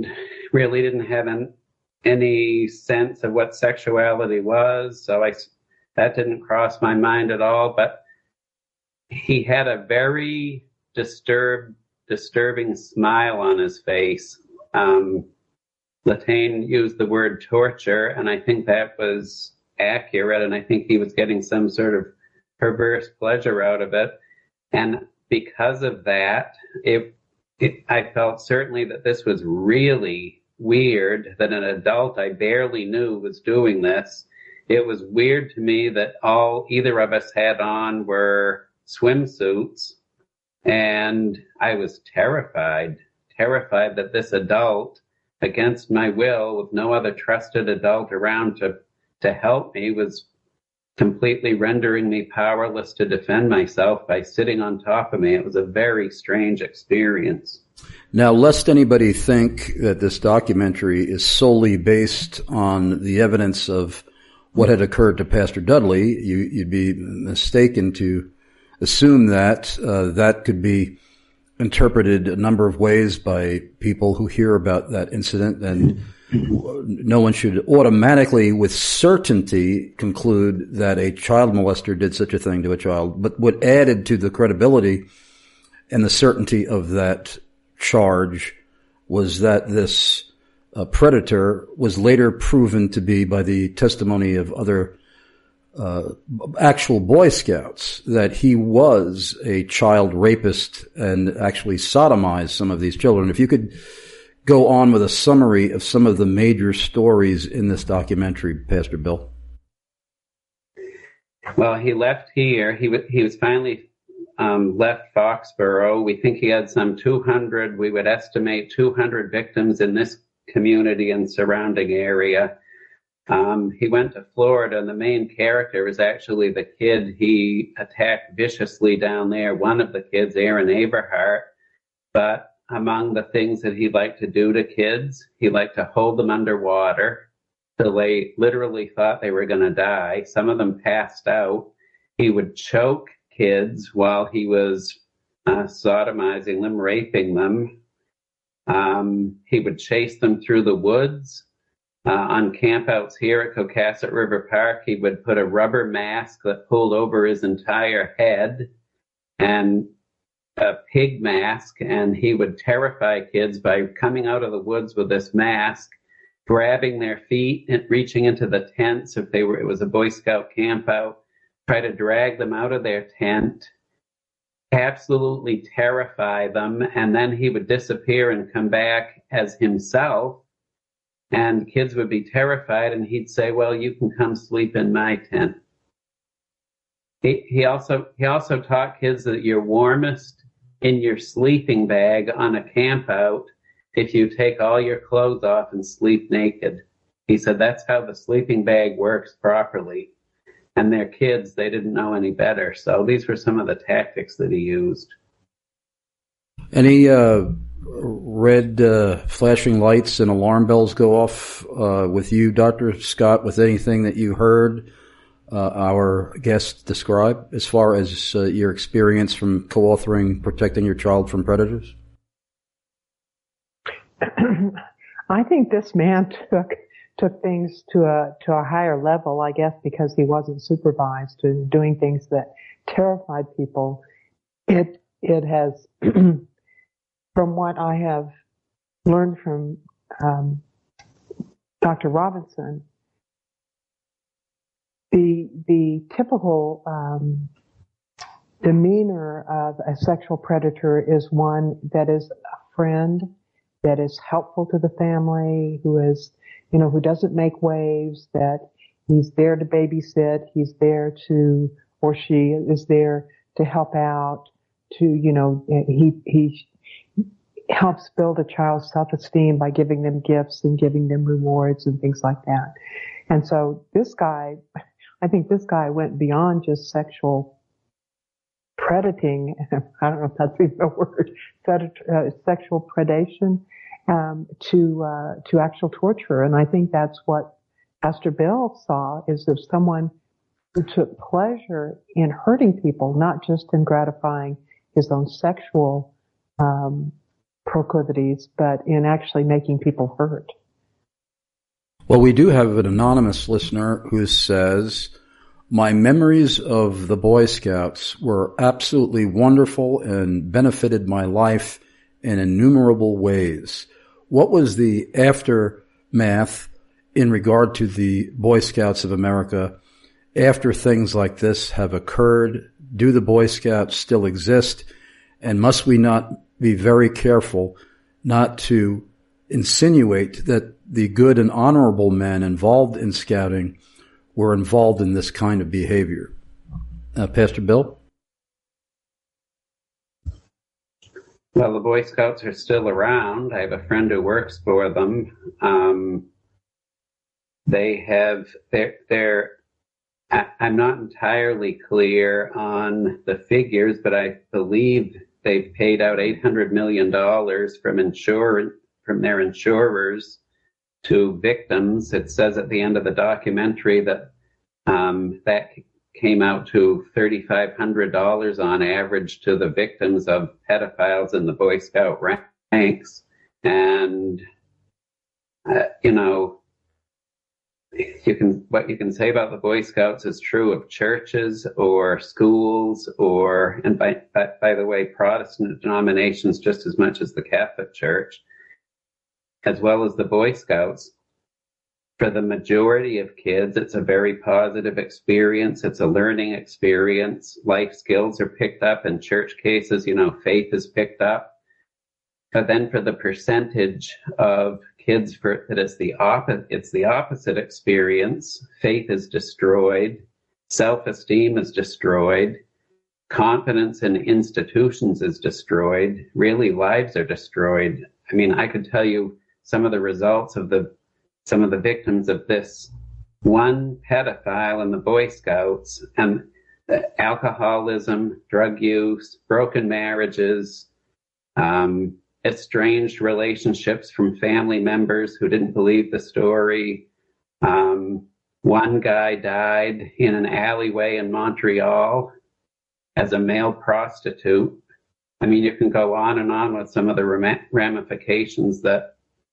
really didn't have any sense of what sexuality was, so that didn't cross my mind at all. But he had a very disturbing smile on his face. Latane used the word torture, and I think that was accurate, and I think he was getting some sort of perverse pleasure out of it. And because of that, I felt certainly that this was really weird, that an adult I barely knew was doing this. It was weird to me that all either of us had on were swimsuits, and I was terrified that this adult, against my will, with no other trusted adult around to help me, was completely rendering me powerless to defend myself by sitting on top of me. It was a very strange experience. Now, lest anybody think that this documentary is solely based on the evidence of what had occurred to Pastor Dudley, you'd be mistaken to assume that that could be interpreted a number of ways by people who hear about that incident, and no one should automatically with certainty conclude that a child molester did such a thing to a child. But what added to the credibility and the certainty of that charge was that this predator was later proven to be, by the testimony of other actual Boy Scouts, that he was a child rapist and actually sodomized some of these children. If you could go on with a summary of some of the major stories in this documentary, Pastor Bill. Well, he left here. He was finally left Foxborough. We think he had some 200. We would estimate 200 victims in this community and surrounding area. He went to Florida, and the main character is actually the kid he attacked viciously down there, one of the kids, Aaron Aberhart. But among the things that he liked to do to kids, he liked to hold them underwater till they literally thought they were going to die. Some of them passed out. He would choke kids while he was sodomizing them, raping them. He would chase them through the woods. On campouts here at Cocasset River Park, he would put a rubber mask that pulled over his entire head and a pig mask, and he would terrify kids by coming out of the woods with this mask, grabbing their feet and reaching into the tents if it was a Boy Scout campout, try to drag them out of their tent, absolutely terrify them, and then he would disappear and come back as himself. And kids would be terrified, and he'd say, well, you can come sleep in my tent. He also taught kids that you're warmest in your sleeping bag on a campout if you take all your clothes off and sleep naked. He said that's how the sleeping bag works properly. And they're kids, they didn't know any better. So these were some of the tactics that he used. Any red flashing lights and alarm bells go off with you, Dr. Scott, with anything that you heard our guest describe as far as your experience from co-authoring Protecting Your Child from Predators? I think this man took things to a higher level, I guess, because he wasn't supervised and doing things that terrified people. It has, from what I have learned from Dr. Robinson, the typical demeanor of a sexual predator is one that is a friend, that is helpful to the family, who is, who doesn't make waves, that he's there to babysit, he's there to, or she is there to help out, he helps build a child's self-esteem by giving them gifts and giving them rewards and things like that. And so I think this guy went beyond just sexual predating. I don't know if that's even a word, sexual predation, to actual torture. And I think that's what Pastor Bill saw, is of someone who took pleasure in hurting people, not just in gratifying his own sexual proclivities, but in actually making people hurt. Well, we do have an anonymous listener who says, my memories of the Boy Scouts were absolutely wonderful and benefited my life in innumerable ways. What was the aftermath in regard to the Boy Scouts of America after things like this have occurred? Do the Boy Scouts still exist? And must we not be very careful not to insinuate that the good and honorable men involved in scouting were involved in this kind of behavior? Pastor Bill? Well, the Boy Scouts are still around. I have a friend who works for them. I'm not entirely clear on the figures, but I believe they've paid out $800 million from their insurers to victims. It says at the end of the documentary that that came out to $3,500 on average to the victims of pedophiles in the Boy Scout ranks. And, what you can say about the Boy Scouts is true of churches or schools and by the way, Protestant denominations just as much as the Catholic Church, as well as the Boy Scouts. For the majority of kids, it's a very positive experience. It's a learning experience. Life skills are picked up. In church cases, faith is picked up. But then for the percentage of kids that it's the opposite experience. Faith is destroyed. Self-esteem is destroyed. Confidence in institutions is destroyed. Really, lives are destroyed. I mean, I could tell you some of the results of some of the victims of this one pedophile in the Boy Scouts, and alcoholism, drug use, broken marriages, estranged relationships from family members who didn't believe the story. One guy died in an alleyway in Montreal as a male prostitute. I mean, you can go on and on with some of the ramifications that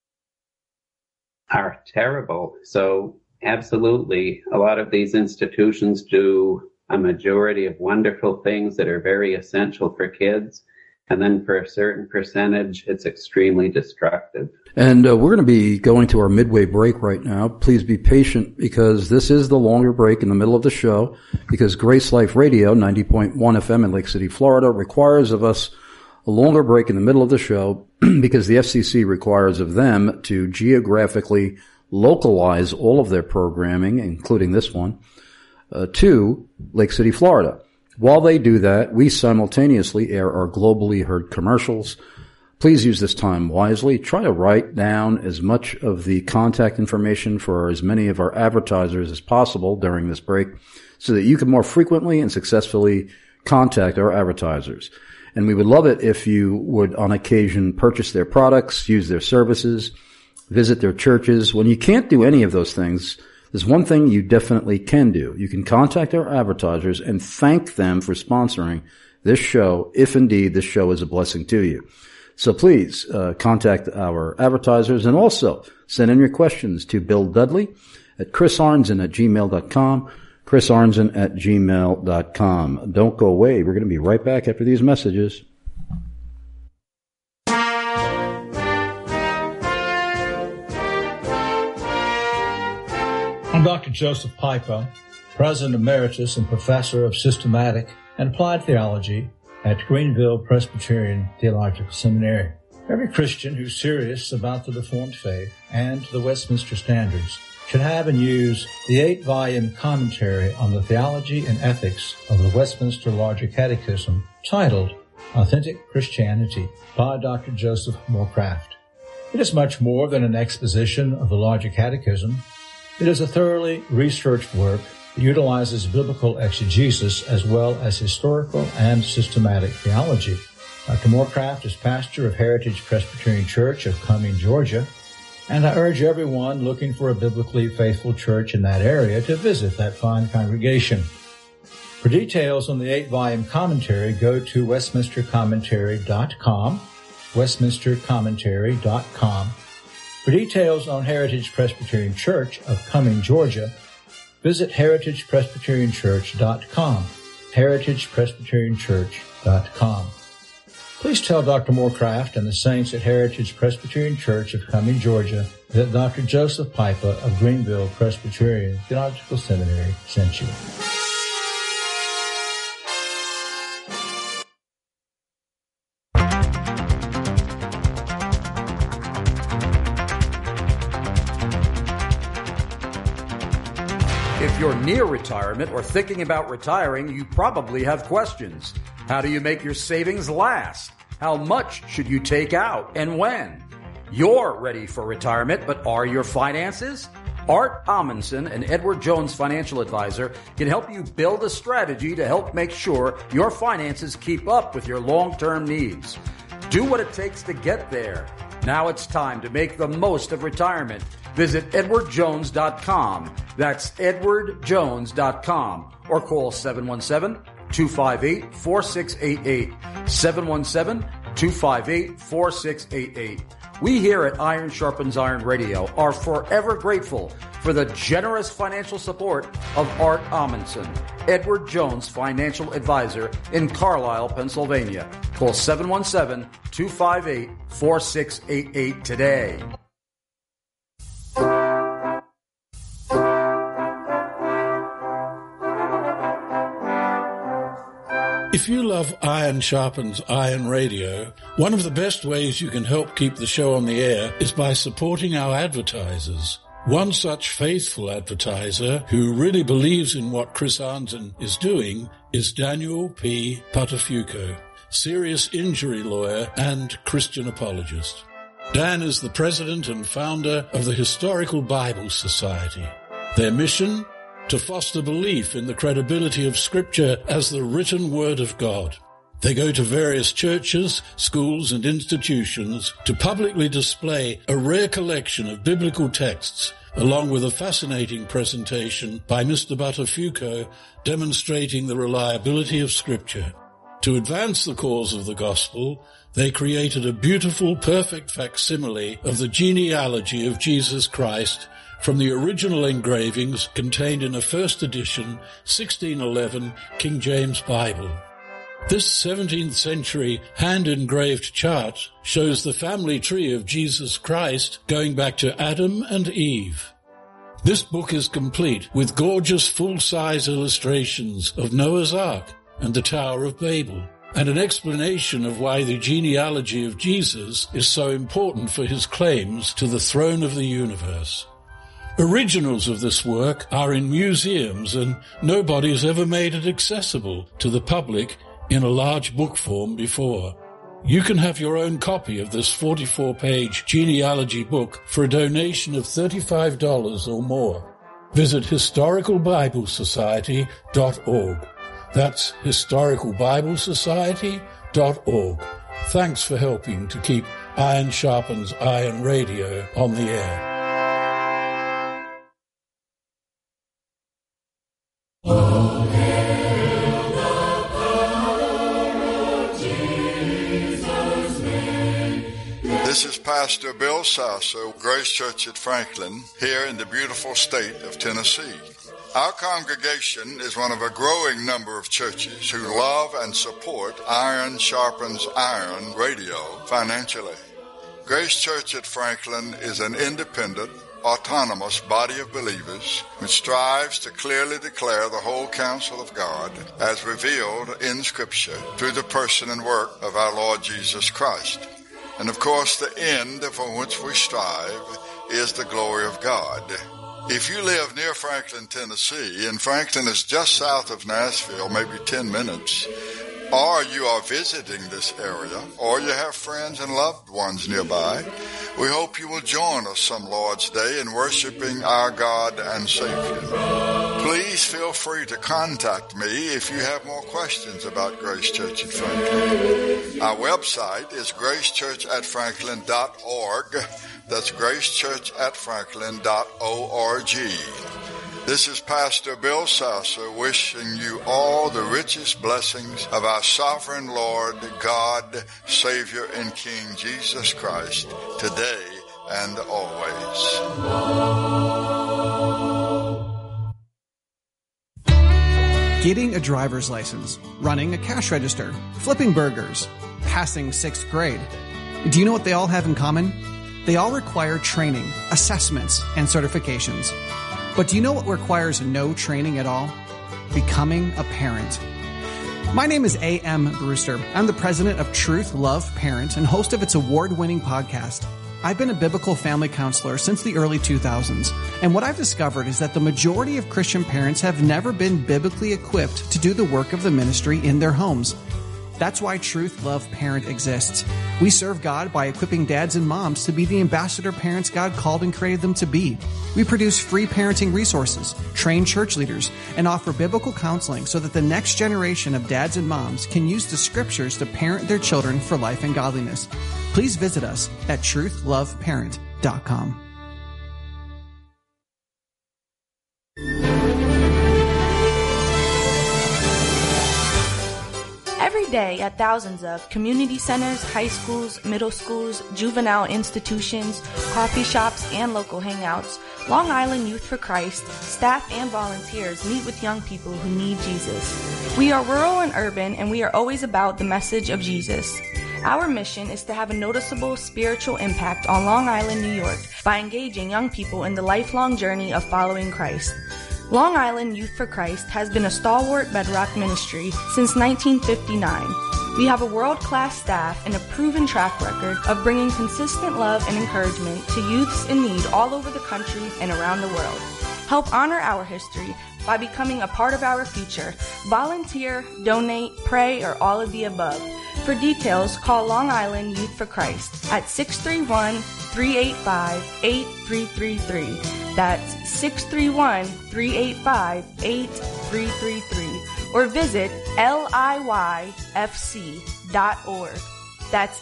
are terrible. So absolutely, a lot of these institutions do a majority of wonderful things that are very essential for kids. And then for a certain percentage, it's extremely destructive. And we're going to be going to our midway break right now. Please be patient because this is the longer break in the middle of the show because Grace Life Radio, 90.1 FM in Lake City, Florida, requires of us a longer break in the middle of the show because the FCC requires of them to geographically localize all of their programming, including this one, to Lake City, Florida. While they do that, we simultaneously air our globally heard commercials. Please use this time wisely. Try to write down as much of the contact information for as many of our advertisers as possible during this break so that you can more frequently and successfully contact our advertisers. And we would love it if you would, on occasion, purchase their products, use their services, visit their churches. When you can't do any of those things, there's one thing you definitely can do. You can contact our advertisers and thank them for sponsoring this show, if indeed this show is a blessing to you. So please contact our advertisers and also send in your questions to Bill Dudley at chrisarnzen@gmail.com, chrisarnzen@gmail.com. Don't go away. We're going to be right back after these messages. I'm Dr. Joseph Pipa, President Emeritus and Professor of Systematic and Applied Theology at Greenville Presbyterian Theological Seminary. Every Christian who's serious about the Reformed faith and the Westminster Standards should have and use the 8-volume commentary on the theology and ethics of the Westminster Larger Catechism titled Authentic Christianity by Dr. Joseph Moorcraft. It is much more than an exposition of the Larger Catechism. It is a thoroughly researched work that utilizes biblical exegesis as well as historical and systematic theology. Dr. Moorcraft is pastor of Heritage Presbyterian Church of Cumming, Georgia, and I urge everyone looking for a biblically faithful church in that area to visit that fine congregation. For details on the 8-volume commentary, go to westminstercommentary.com westminstercommentary.com. For details on Heritage Presbyterian Church of Cumming, Georgia, visit heritagepresbyterianchurch.com, heritagepresbyterianchurch.com. Please tell Dr. Moorcraft and the saints at Heritage Presbyterian Church of Cumming, Georgia, that Dr. Joseph Pipa of Greenville Presbyterian Theological Seminary sent you. If you're near retirement or thinking about retiring, you probably have questions. How do you make your savings last? How much should you take out and when? You're ready for retirement, but are your finances? Art Amundsen, an Edward Jones financial advisor, can help you build a strategy to help make sure your finances keep up with your long-term needs. Do what it takes to get there. Now it's time to make the most of retirement. Visit edwardjones.com. That's edwardjones.com. Or call 717-258-4688. 717-258-4688. We here at Iron Sharpens Iron Radio are forever grateful for the generous financial support of Art Amundsen, Edward Jones Financial Advisor in Carlisle, Pennsylvania. Call 717-258-4688 today. If you love Iron Sharpens Iron Radio, one of the best ways you can help keep the show on the air is by supporting our advertisers. One such faithful advertiser who really believes in what Chris Arnzen is doing is Daniel P. Patafuco, serious injury lawyer and Christian apologist. Dan is the president and founder of the Historical Bible Society. Their mission? To foster belief in the credibility of Scripture as the written Word of God. They go to various churches, schools, and institutions to publicly display a rare collection of biblical texts, along with a fascinating presentation by Mr. Buttafuoco demonstrating the reliability of Scripture. To advance the cause of the gospel, they created a beautiful, perfect facsimile of the genealogy of Jesus Christ from the original engravings contained in a first edition 1611 King James Bible. This 17th century hand-engraved chart shows the family tree of Jesus Christ going back to Adam and Eve. This book is complete with gorgeous full-size illustrations of Noah's Ark and the Tower of Babel, and an explanation of why the genealogy of Jesus is so important for his claims to the throne of the universe. Originals of this work are in museums, and nobody has ever made it accessible to the public in a large book form before. You can have your own copy of this 44-page genealogy book for a donation of $35 or more. Visit historicalbiblesociety.org. That's historicalbiblesociety.org. Thanks for helping to keep Iron Sharpens Iron Radio on the air. This is Pastor Bill Sasso, Grace Church at Franklin, here in the beautiful state of Tennessee. Our congregation is one of a growing number of churches who love and support Iron Sharpens Iron Radio financially. Grace Church at Franklin is an independent, autonomous body of believers which strives to clearly declare the whole counsel of God as revealed in Scripture through the person and work of our Lord Jesus Christ. And of course, the end for which we strive is the glory of God. If you live near Franklin, Tennessee, and Franklin is just south of Nashville, maybe 10 minutes, or you are visiting this area, or you have friends and loved ones nearby, we hope you will join us some Lord's Day in worshiping our God and Savior. Please feel free to contact me if you have more questions about Grace Church at Franklin. Our website is gracechurchatfranklin.org. That's gracechurchatfranklin.org. This is Pastor Bill Sasser wishing you all the richest blessings of our sovereign Lord, God, Savior, and King Jesus Christ, today and always. Getting a driver's license, running a cash register, flipping burgers, passing 6th grade. Do you know what they all have in common? They all require training, assessments, and certifications. But do you know what requires no training at all? Becoming a parent. My name is A.M. Brewster. I'm the president of Truth, Love, Parent and host of its award-winning podcast. I've been a biblical family counselor since the early 2000s, and what I've discovered is that the majority of Christian parents have never been biblically equipped to do the work of the ministry in their homes. That's why Truth, Love, Parent exists. We serve God by equipping dads and moms to be the ambassador parents God called and created them to be. We produce free parenting resources, train church leaders, and offer biblical counseling so that the next generation of dads and moms can use the scriptures to parent their children for life and godliness. Please visit us at truthloveparent.com. Every day at thousands of community centers, high schools, middle schools, juvenile institutions, coffee shops, and local hangouts, Long Island Youth for Christ, staff and volunteers meet with young people who need Jesus. We are rural and urban, and we are always about the message of Jesus. Our mission is to have a noticeable spiritual impact on Long Island, New York, by engaging young people in the lifelong journey of following Christ. Long Island Youth for Christ has been a stalwart bedrock ministry since 1959. We have a world-class staff and a proven track record of bringing consistent love and encouragement to youths in need all over the country and around the world. Help honor our history by becoming a part of our future. Volunteer, donate, pray, or all of the above. For details, call Long Island Youth for Christ at 631-385-8333. That's 631-385-8333. Or visit liyfc.org. That's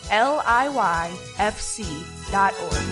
liyfc.org.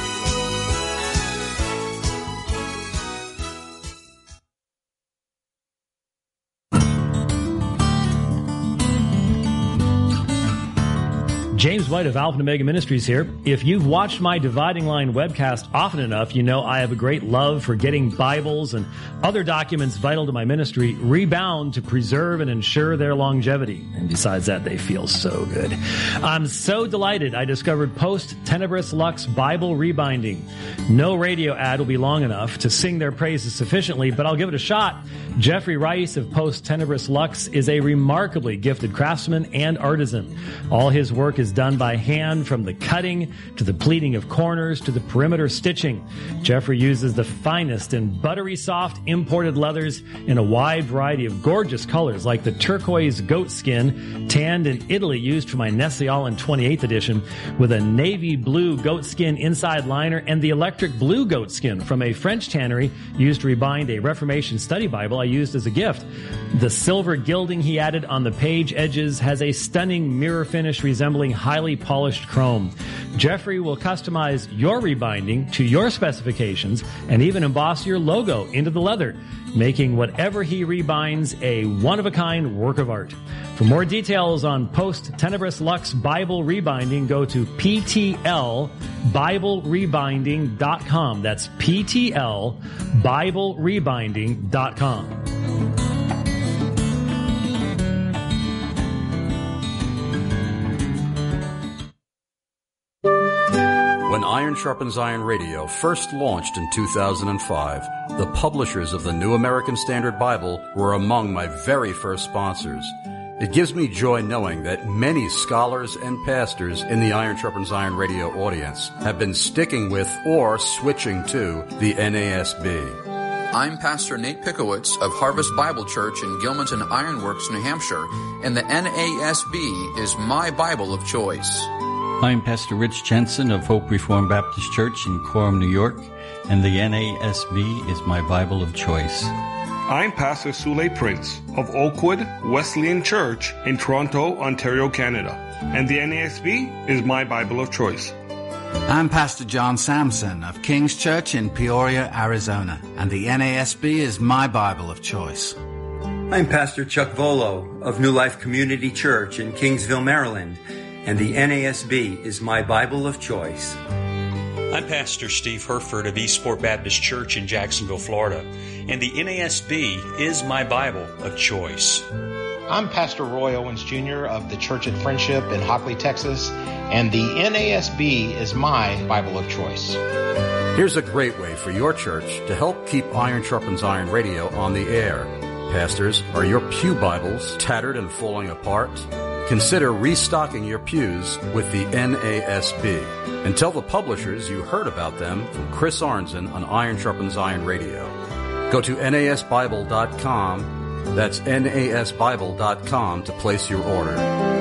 James White of Alpha and Omega Ministries here. If you've watched my Dividing Line webcast often enough, you know I have a great love for getting Bibles and other documents vital to my ministry rebound to preserve and ensure their longevity. And besides that, they feel so good. I'm so delighted I discovered Post Tenebris Lux Bible Rebinding. No radio ad will be long enough to sing their praises sufficiently, but I'll give it a shot. Jeffrey Rice of Post Tenebris Lux is a remarkably gifted craftsman and artisan. All his work is done by hand, from the cutting to the pleating of corners to the perimeter stitching. Jeffrey uses the finest and buttery soft imported leathers in a wide variety of gorgeous colors, like the turquoise goat skin tanned in Italy used for my Nessial 28th edition, with a navy blue goat skin inside liner, and the electric blue goat skin from a French tannery used to rebind a Reformation study Bible I used as a gift. The silver gilding he added on the page edges has a stunning mirror finish resembling highly polished chrome. Jeffrey will customize your rebinding to your specifications and even emboss your logo into the leather, making whatever he rebinds a one-of-a-kind work of art. For more details on Post Tenebris Lux Bible Rebinding, go to PTLBibleRebinding.com. That's PTLBibleRebinding.com. When Iron Sharpens Iron Radio first launched in 2005, the publishers of the New American Standard Bible were among my very first sponsors. It gives me joy knowing that many scholars and pastors in the Iron Sharpens Iron Radio audience have been sticking with or switching to the NASB. I'm Pastor Nate Pickowitz of Harvest Bible Church in Gilmanton Ironworks, New Hampshire, and the NASB is my Bible of choice. I'm Pastor Rich Jensen of Hope Reformed Baptist Church in Quorum, New York, and the NASB is my Bible of choice. I'm Pastor Sule Prince of Oakwood Wesleyan Church in Toronto, Ontario, Canada, and the NASB is my Bible of choice. I'm Pastor John Samson of King's Church in Peoria, Arizona, and the NASB is my Bible of choice. I'm Pastor Chuck Volo of New Life Community Church in Kingsville, Maryland, and the NASB is my Bible of choice. I'm Pastor Steve Herford of Eastport Baptist Church in Jacksonville, Florida, and the NASB is my Bible of choice. I'm Pastor Roy Owens Jr. of the Church at Friendship in Hockley, Texas, and the NASB is my Bible of choice. Here's a great way for your church to help keep Iron Sharpens Iron Radio on the air. Pastors, are your pew Bibles tattered and falling apart? Consider restocking your pews with the NASB. And tell the publishers you heard about them from Chris Arnzen on Iron Sharpens Iron Radio. Go to NASBible.com. That's NASBible.com to place your order.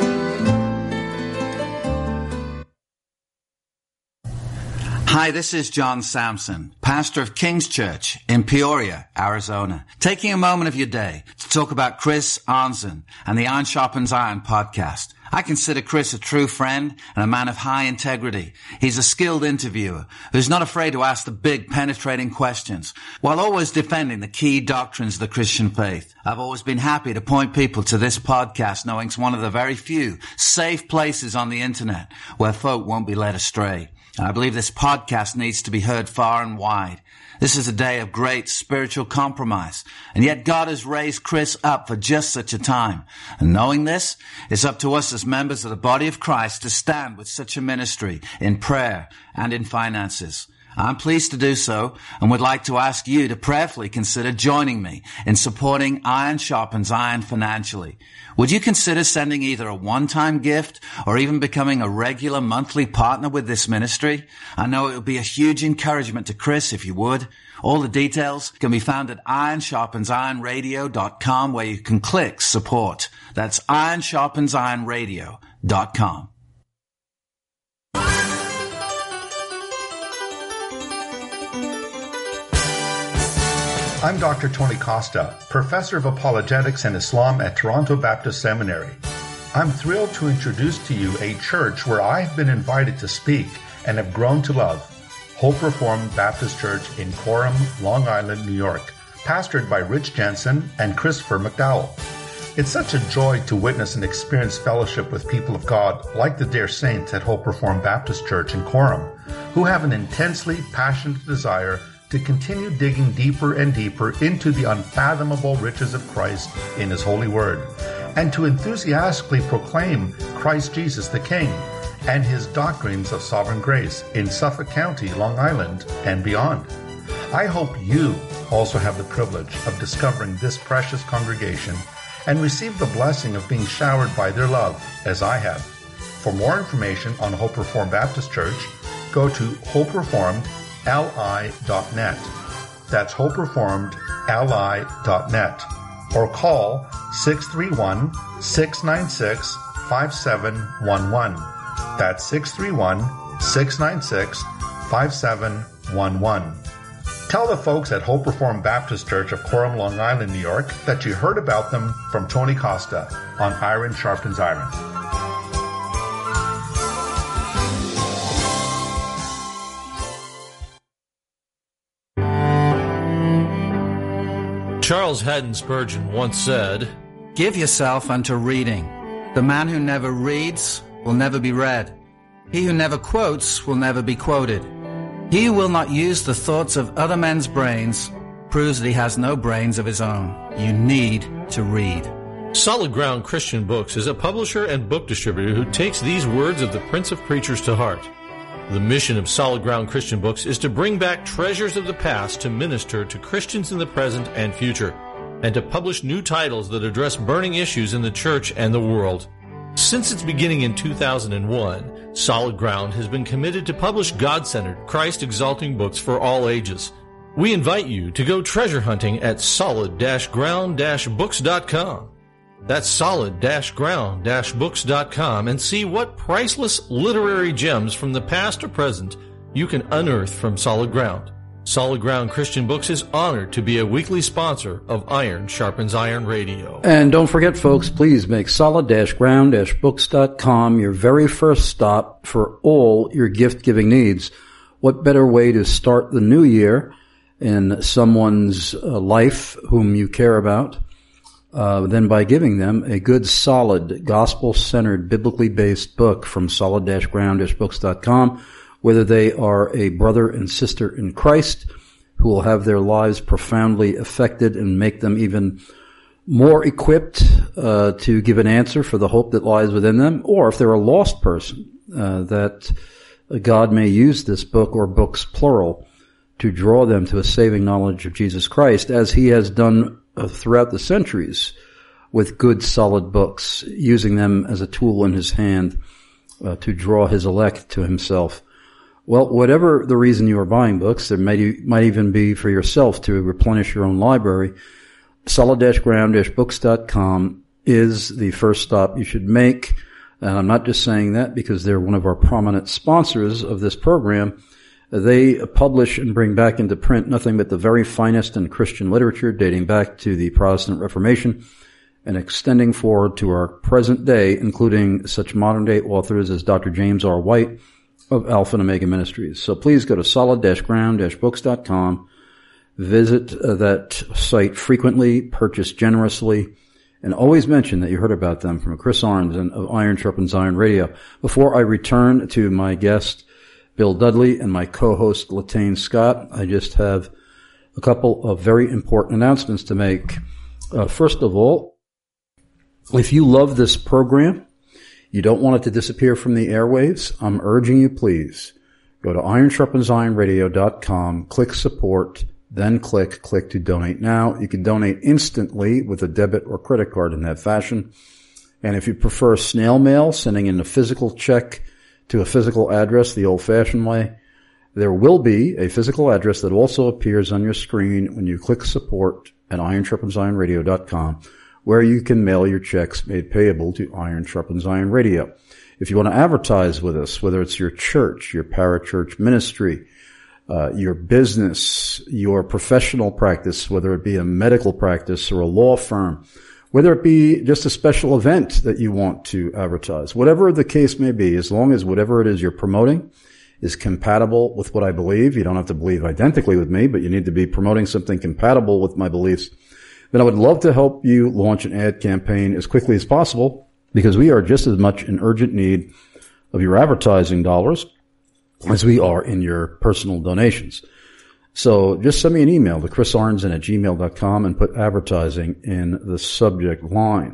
Hi, this is John Samson, pastor of King's Church in Peoria, Arizona, taking a moment of your day to talk about Chris Arnzen and the Iron Sharpens Iron podcast. I consider Chris a true friend and a man of high integrity. He's a skilled interviewer who's not afraid to ask the big, penetrating questions while always defending the key doctrines of the Christian faith. I've always been happy to point people to this podcast, knowing it's one of the very few safe places on the internet where folk won't be led astray. I believe this podcast needs to be heard far and wide. This is a day of great spiritual compromise, and yet God has raised Chris up for just such a time. And knowing this, it's up to us as members of the body of Christ to stand with such a ministry in prayer and in finances. I'm pleased to do so and would like to ask you to prayerfully consider joining me in supporting Iron Sharpens Iron financially. Would you consider sending either a one-time gift or even becoming a regular monthly partner with this ministry? I know it would be a huge encouragement to Chris if you would. All the details can be found at ironsharpensironradio.com, where you can click support. That's ironsharpensironradio.com. I'm Dr. Tony Costa, Professor of Apologetics and Islam at Toronto Baptist Seminary. I'm thrilled to introduce to you a church where I've been invited to speak and have grown to love, Hope Reformed Baptist Church in Coram, Long Island, New York, pastored by Rich Jensen and Christopher McDowell. It's such a joy to witness and experience fellowship with people of God like the dear saints at Hope Reformed Baptist Church in Coram, who have an intensely passionate desire to continue digging deeper and deeper into the unfathomable riches of Christ in His holy word, and to enthusiastically proclaim Christ Jesus the King and His doctrines of sovereign grace in Suffolk County, Long Island, and beyond. I hope you also have the privilege of discovering this precious congregation and receive the blessing of being showered by their love, as I have. For more information on Hope Reformed Baptist Church, go to hopereformedli.net. That's hopereformedli.net. Or call 631-696-5711. That's 631-696-5711. Tell the folks at Hope Reformed Baptist Church of Coram, Long Island, New York, that you heard about them from Tony Costa on Iron Sharpens Iron. Charles Haddon Spurgeon once said, "Give yourself unto reading. The man who never reads will never be read. He who never quotes will never be quoted. He who will not use the thoughts of other men's brains proves that he has no brains of his own. You need to read." Solid Ground Christian Books is a publisher and book distributor who takes these words of the Prince of Preachers to heart. The mission of Solid Ground Christian Books is to bring back treasures of the past to minister to Christians in the present and future, and to publish new titles that address burning issues in the church and the world. Since its beginning in 2001, Solid Ground has been committed to publish God-centered, Christ-exalting books for all ages. We invite you to go treasure hunting at solid-ground-books.com. That's solid-ground-books.com, and see what priceless literary gems from the past or present you can unearth from Solid Ground. Solid Ground Christian Books is honored to be a weekly sponsor of Iron Sharpens Iron Radio. And don't forget, folks, please make solid-ground-books.com your very first stop for all your gift-giving needs. What better way to start the new year in someone's life whom you care about than by giving them a good, solid, gospel-centered, biblically-based book from solid-ground-books.com, whether they are a brother and sister in Christ who will have their lives profoundly affected and make them even more equipped to give an answer for the hope that lies within them, or if they're a lost person, that God may use this book, or books plural, to draw them to a saving knowledge of Jesus Christ, as he has done throughout the centuries with good, solid books, using them as a tool in his hand to draw his elect to himself. Well, whatever the reason you are buying books, there might even be for yourself to replenish your own library. Solid-ground-books.com is the first stop you should make. And I'm not just saying that because they're one of our prominent sponsors of this program. They publish and bring back into print nothing but the very finest in Christian literature dating back to the Protestant Reformation and extending forward to our present day, including such modern-day authors as Dr. James R. White of Alpha and Omega Ministries. So please go to solid-ground-books.com, visit that site frequently, purchase generously, and always mention that you heard about them from Chris Arnzen of Iron Sharpens Iron Radio. Before I return to my guest, Bill Dudley, and my co-host, Latane Scott, I just have a couple of very important announcements to make. First of all, if you love this program, you don't want it to disappear from the airwaves, I'm urging you, please, go to ironsharpensironradio.com, click support, then click to donate now. You can donate instantly with a debit or credit card in that fashion. And if you prefer snail mail, sending in a physical check to a physical address the old-fashioned way, there will be a physical address that also appears on your screen when you click support at ironsharpensironradio.com, where you can mail your checks made payable to Iron Sharpens Iron Radio. If you want to advertise with us, whether it's your church, your parachurch ministry, your business, your professional practice, whether it be a medical practice or a law firm, whether it be just a special event that you want to advertise, whatever the case may be, as long as whatever it is you're promoting is compatible with what I believe. You don't have to believe identically with me, but you need to be promoting something compatible with my beliefs. Then I would love to help you launch an ad campaign as quickly as possible, because we are just as much in urgent need of your advertising dollars as we are in your personal donations. So just send me an email to chrisarnzen@gmail.com and put advertising in the subject line.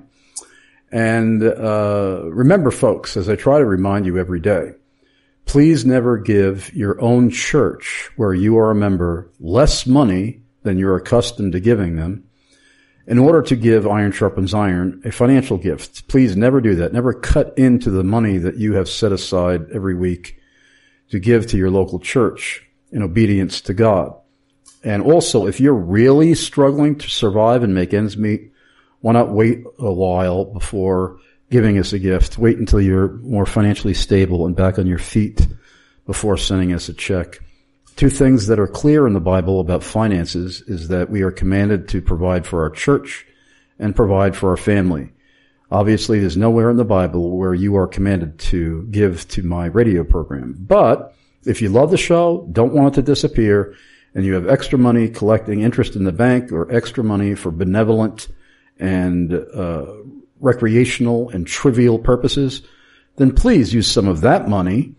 And remember, folks, as I try to remind you every day, please never give your own church, where you are a member, less money than you're accustomed to giving them in order to give Iron Sharpens Iron a financial gift. Please never do that. Never cut into the money that you have set aside every week to give to your local church in obedience to God. And also, if you're really struggling to survive and make ends meet, why not wait a while before giving us a gift? Wait until you're more financially stable and back on your feet before sending us a check. Two things that are clear in the Bible about finances is that we are commanded to provide for our church and provide for our family. Obviously, there's nowhere in the Bible where you are commanded to give to my radio program. But if you love the show, don't want it to disappear, and you have extra money collecting interest in the bank or extra money for benevolent and recreational and trivial purposes, then please use some of that money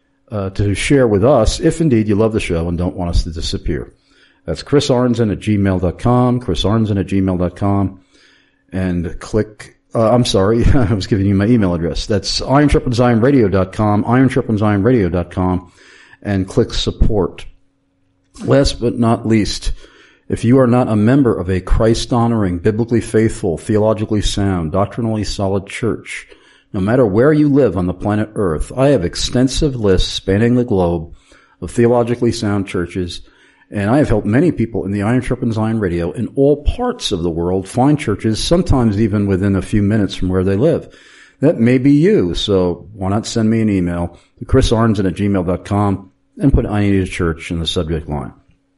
to share with us, if indeed you love the show and don't want us to disappear. That's chrisarnzen@gmail.com, chrisarnzen@gmail.com, and click, I was giving you my email address. That's ironsharpensironradio.com, ironsharpensironradio.com, and click support. Last but not least, if you are not a member of a Christ-honoring, biblically faithful, theologically sound, doctrinally solid church, no matter where you live on the planet Earth, I have extensive lists spanning the globe of theologically sound churches, and I have helped many people in the Iron Sharpens Iron Radio in all parts of the world find churches, sometimes even within a few minutes from where they live. That may be you, so why not send me an email to chrisarnzen@gmail.com and put I need a church in the subject line.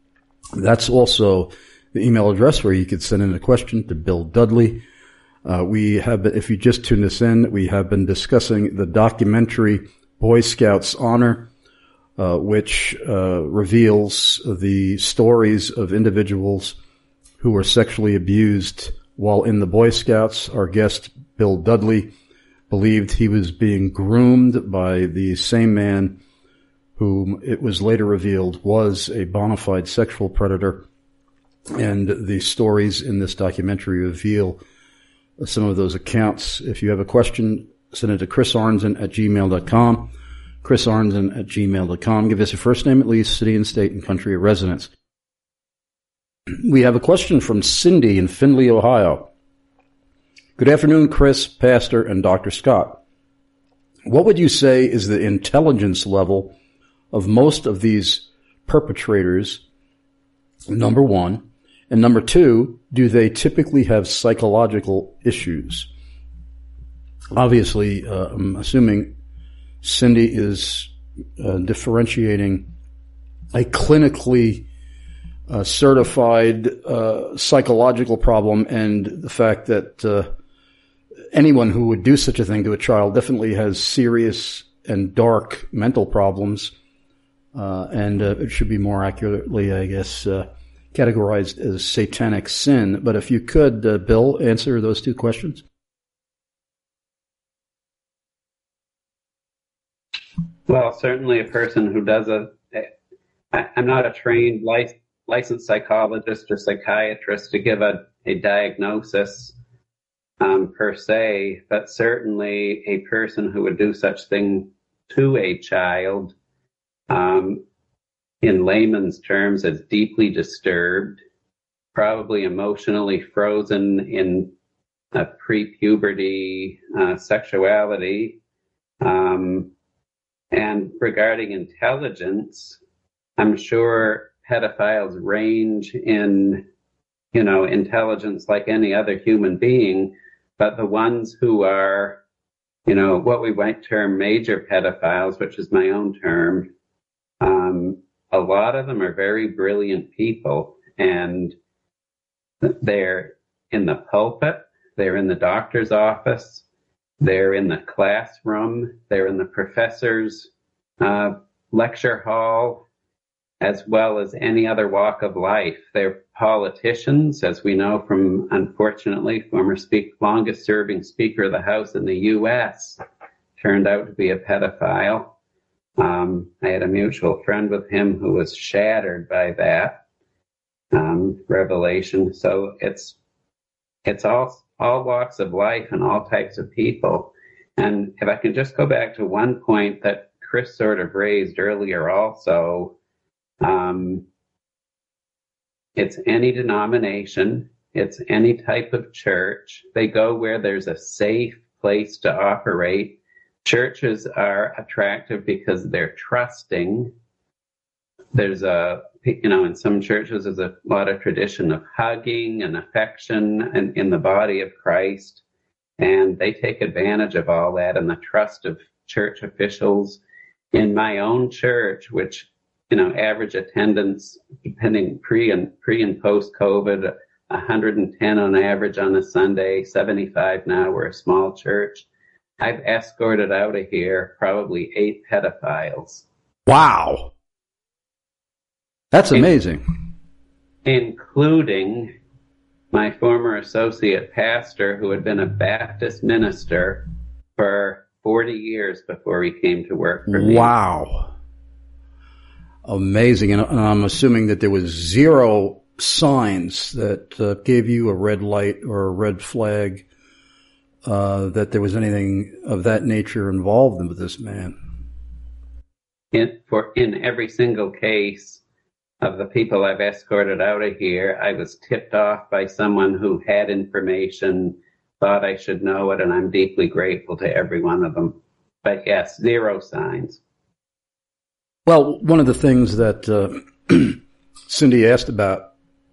That's also the email address where you could send in a question to Bill Dudley. We have been, if you just tuned us in, we have been discussing the documentary Boy Scouts Honor, which reveals the stories of individuals who were sexually abused while in the Boy Scouts. Our guest, Bill Dudley, believed he was being groomed by the same man whom it was later revealed was a bona fide sexual predator. And the stories in this documentary reveal some of those accounts. If you have a question, send it to chrisarnzen@gmail.com. chrisarnzen@gmail.com. Give us your first name at least, city and state and country of residence. We have a question from Cindy in Findlay, Ohio. Good afternoon, Chris, Pastor, and Dr. Scott. What would you say is the intelligence level of most of these perpetrators, number one? And number two, do they typically have psychological issues? Obviously, I'm assuming Cindy is differentiating a clinically certified psychological problem and the fact that anyone who would do such a thing to a child definitely has serious and dark mental problems, and it should be more accurately, I guess, categorized as satanic sin. But if you could, Bill, answer those two questions. Well, certainly a person who does I'm not a trained licensed psychologist or psychiatrist to give a diagnosis per se, but certainly a person who would do such thing to a child, in layman's terms, is deeply disturbed, probably emotionally frozen in a pre-puberty sexuality. And regarding intelligence, I'm sure pedophiles range in, intelligence like any other human being, but the ones who are, what we might term major pedophiles, which is my own term, a lot of them are very brilliant people, and they're in the pulpit, they're in the doctor's office, they're in the classroom, they're in the professor's lecture hall, as well as any other walk of life. They're politicians, as we know from, unfortunately, longest serving Speaker of the House in the U.S. turned out to be a pedophile. I had a mutual friend with him who was shattered by that revelation. So it's all walks of life and all types of people. And if I can just go back to one point that Chris sort of raised earlier also, it's any denomination, it's any type of church. They go where there's a safe place to operate. Churches are attractive because they're trusting. There's in some churches, there's a lot of tradition of hugging and affection in the body of Christ. And they take advantage of all that and the trust of church officials. In my own church, which, average attendance, depending pre and post COVID, 110 on average on a Sunday, 75 now. We're a small church. I've escorted out of here probably 8 pedophiles. Wow. That's amazing. Including my former associate pastor, who had been a Baptist minister for 40 years before he came to work for me. Wow. Amazing. And I'm assuming that there was zero signs that gave you a red light or a red flag, that there was anything of that nature involved with this man. In every single case of the people I've escorted out of here, I was tipped off by someone who had information, thought I should know it, and I'm deeply grateful to every one of them. But yes, zero signs. Well, one of the things that Cindy asked about,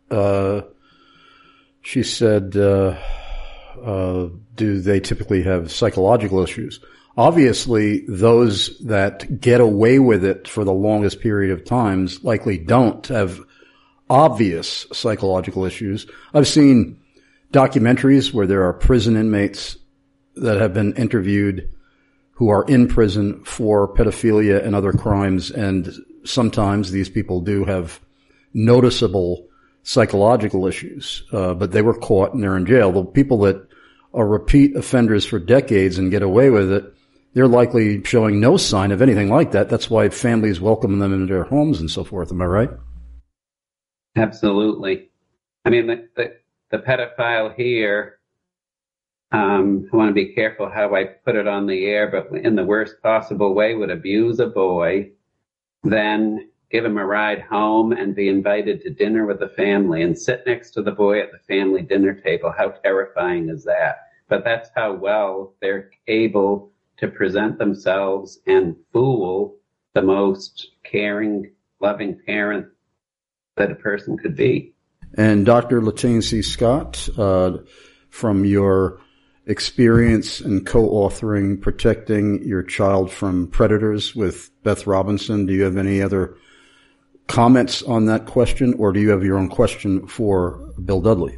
she said, do they typically have psychological issues? Obviously, those that get away with it for the longest period of times likely don't have obvious psychological issues. I've seen documentaries where there are prison inmates that have been interviewed who are in prison for pedophilia and other crimes, and sometimes these people do have noticeable psychological issues, but they were caught and they're in jail. The people that are repeat offenders for decades and get away with it, they're likely showing no sign of anything like that. That's why families welcome them into their homes and so forth. Am I right? Absolutely. I mean, the pedophile here, I want to be careful how I put it on the air, but in the worst possible way, would abuse a boy, then give him a ride home and be invited to dinner with the family and sit next to the boy at the family dinner table. How terrifying is that? But that's how well they're able to present themselves and fool the most caring, loving parent that a person could be. And Dr. Latane C. Scott, from your experience in co-authoring Protecting Your Child from Predators with Beth Robinson, do you have any other comments on that question, or do you have your own question for Bill Dudley?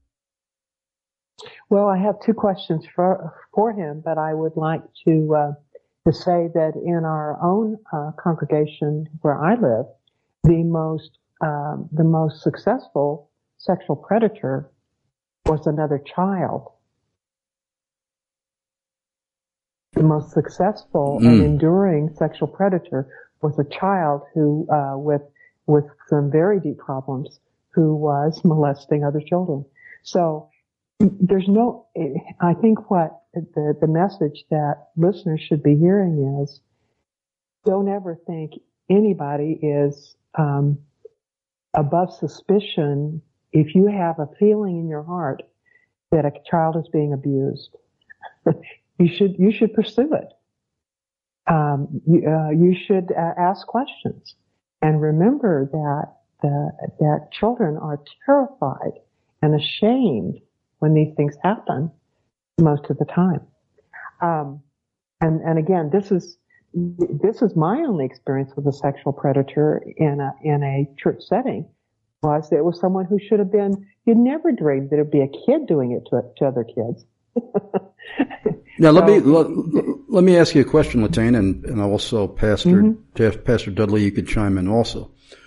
Well, I have two questions for him, but I would like to say that in our own congregation where I live, the most successful sexual predator was another child. The most successful and enduring sexual predator was a child who, with some very deep problems, who was molesting other children. So there's no, I think what the message that listeners should be hearing is, don't ever think anybody is above suspicion if you have a feeling in your heart that a child is being abused. You should pursue it. You should ask questions, and remember that children are terrified and ashamed when these things happen most of the time. And again, this is my only experience with a sexual predator in a church setting. Was it was someone who should have been. You'd never dreamed that it'd be a kid doing it to other kids. Now, let me ask you a question, Latane, and also Pastor Dudley, you could chime in also.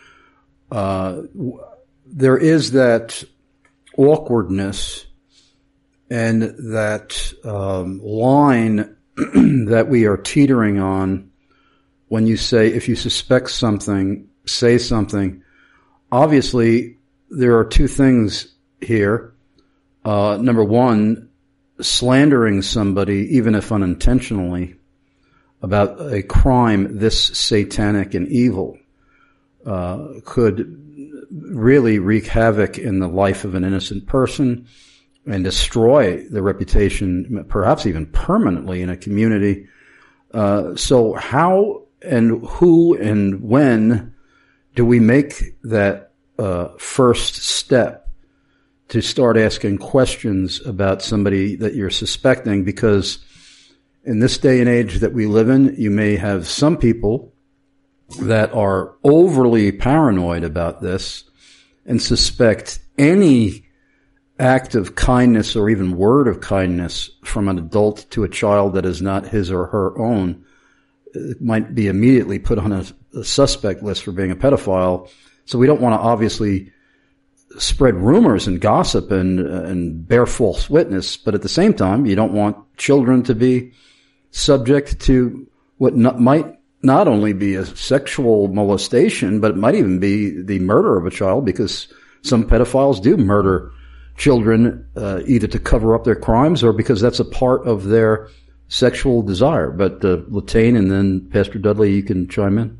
There is that awkwardness and that line that we are teetering on when you say, if you suspect something, say something. Obviously, there are two things here. Number one, slandering somebody, even if unintentionally, about a crime this satanic and evil could really wreak havoc in the life of an innocent person and destroy the reputation, perhaps even permanently, in a community. So how and who and when do we make that first step to start asking questions about somebody that you're suspecting? Because in this day and age that we live in, you may have some people that are overly paranoid about this and suspect any act of kindness or even word of kindness from an adult to a child that is not his or her own might be immediately put on a suspect list for being a pedophile. So we don't want to obviously spread rumors and gossip and bear false witness, but at the same time, you don't want children to be subject to what might not only be a sexual molestation, but it might even be the murder of a child, because some pedophiles do murder children either to cover up their crimes or because that's a part of their sexual desire. But Latane and then Pastor Dudley, you can chime in.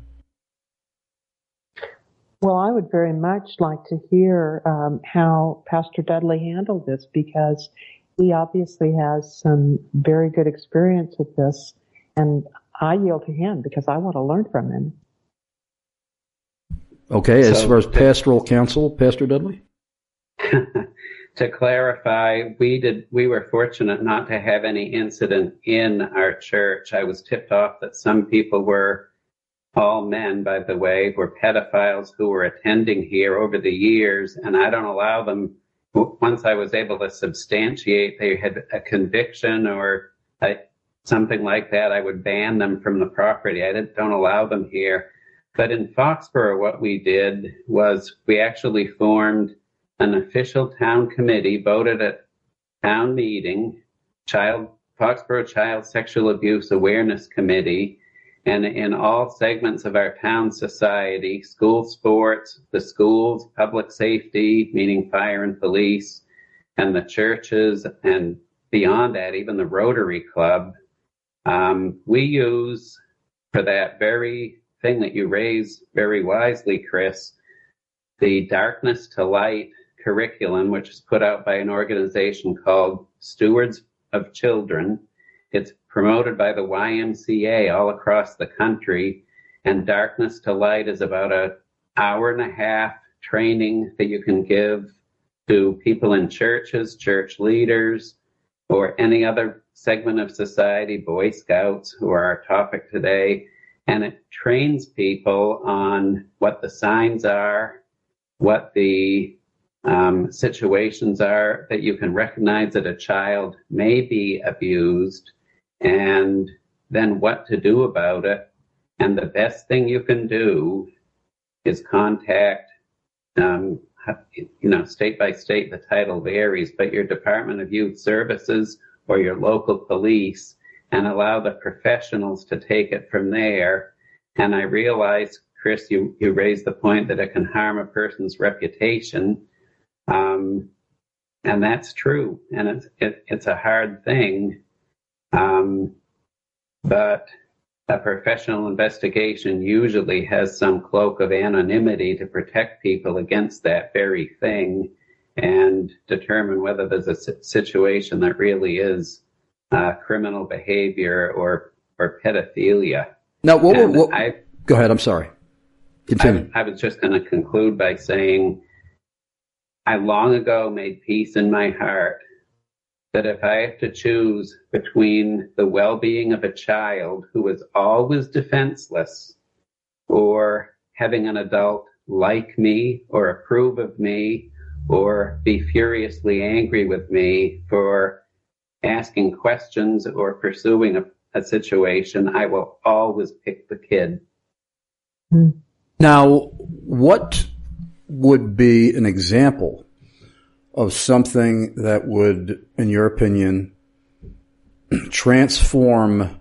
Well, I would very much like to hear how Pastor Dudley handled this, because he obviously has some very good experience with this, and I yield to him because I want to learn from him. Okay, as far as pastoral counsel, Pastor Dudley? To clarify, we were fortunate not to have any incident in our church. I was tipped off that some people were all men, by the way, were pedophiles who were attending here over the years, and I don't allow them, once I was able to substantiate they had a conviction or something like that, I would ban them from the property. I don't allow them here. But in Foxborough, what we did was we actually formed an official town committee, voted at town meeting, Foxborough Child Sexual Abuse Awareness Committee, and in all segments of our town society, school sports, the schools, public safety, meaning fire and police, and the churches, and beyond that, even the Rotary Club, we use for that very thing that you raise very wisely, Chris, the Darkness to Light curriculum, which is put out by an organization called Stewards of Children. It's promoted by the YMCA all across the country, and Darkness to Light is about an hour and a half training that you can give to people in churches, church leaders, or any other segment of society, Boy Scouts, who are our topic today. And it trains people on what the signs are, what the situations are that you can recognize that a child may be abused, and then what to do about it. And the best thing you can do is contact, state by state, the title varies, but your Department of Youth Services or your local police, and allow the professionals to take it from there. And I realize, Chris, you raised the point that it can harm a person's reputation. And that's true. And it's a hard thing. But a professional investigation usually has some cloak of anonymity to protect people against that very thing and determine whether there's a situation that really is criminal behavior or pedophilia. Now, go ahead. I'm sorry. Continue. I was just going to conclude by saying I long ago made peace in my heart that if I have to choose between the well-being of a child who is always defenseless or having an adult like me or approve of me or be furiously angry with me for asking questions or pursuing a situation, I will always pick the kid. Now, what would be an example of something that would, in your opinion, transform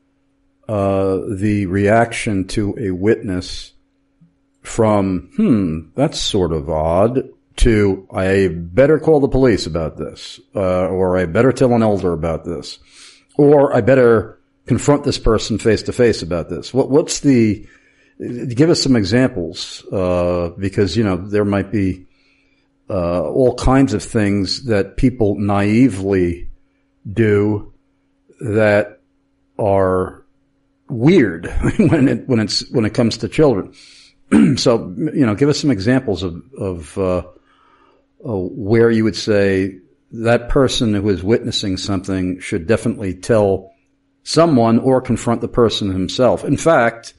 the reaction to a witness from, that's sort of odd, to, I better call the police about this, or I better tell an elder about this, or I better confront this person face to face about this? Give us some examples, because, there might be all kinds of things that people naively do that are weird when it comes to children. So, give us some examples of where you would say that person who is witnessing something should definitely tell someone or confront the person himself. In fact,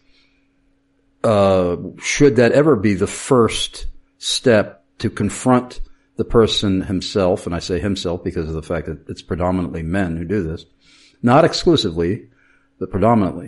should that ever be the first step to confront the person himself? And I say himself because of the fact that it's predominantly men who do this, not exclusively, but predominantly.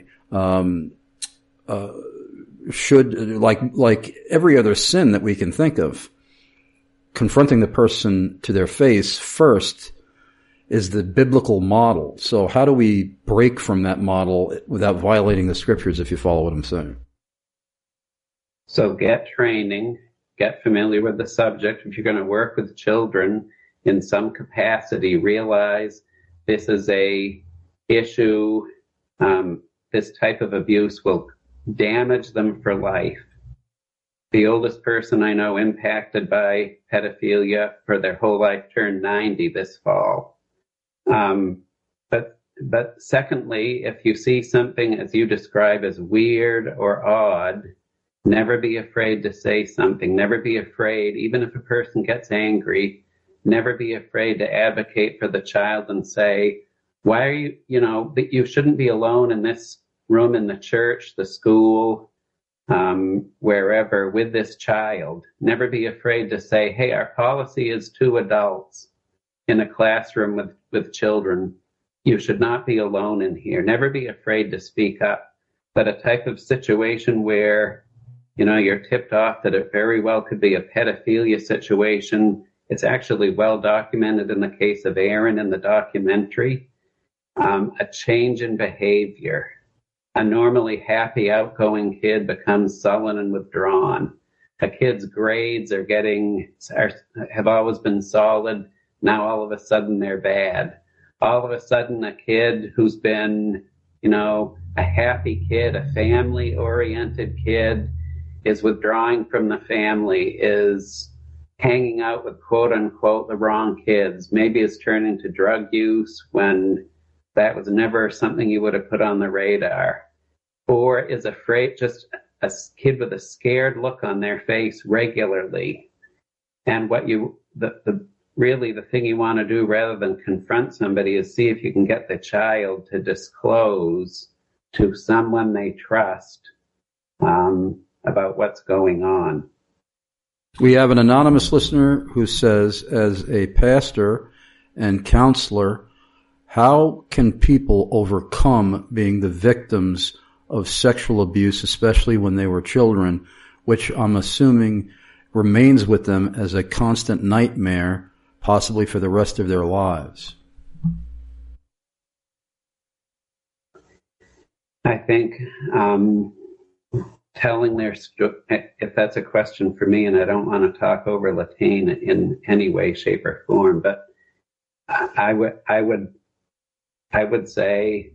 Should, like every other sin that we can think of, confronting the person to their face first is the biblical model. So how do we break from that model without violating the scriptures, if you follow what I'm saying? So get training, get familiar with the subject. If you're going to work with children in some capacity, realize this is a issue. This type of abuse will damage them for life. The oldest person I know impacted by pedophilia for their whole life turned 90 this fall. But secondly, if you see something as you describe as weird or odd, never be afraid to say something. Never be afraid, even if a person gets angry, never be afraid to advocate for the child and say, why are you shouldn't be alone in this room in the church, the school, wherever with this child. Never be afraid to say, hey, our policy is 2 adults in a classroom with children. You should not be alone in here. Never be afraid to speak up. But a type of situation where, you're tipped off that it very well could be a pedophilia situation. It's actually well documented in the case of Aaron in the documentary. A change in behavior. A normally happy, outgoing kid becomes sullen and withdrawn. A kid's grades have always been solid. Now all of a sudden they're bad. All of a sudden a kid who's been, a happy kid, a family-oriented kid, is withdrawing from the family, is hanging out with quote-unquote the wrong kids, maybe is turning to drug use when that was never something you would have put on the radar, or is afraid, just a kid with a scared look on their face regularly. And really the thing you want to do rather than confront somebody is see if you can get the child to disclose to someone they trust about what's going on. We have an anonymous listener who says, as a pastor and counselor, how can people overcome being the victims of sexual abuse, especially when they were children, which I'm assuming remains with them as a constant nightmare, possibly for the rest of their lives? I think telling their story, if that's a question for me, and I don't want to talk over Latane in any way, shape, or form, but I would say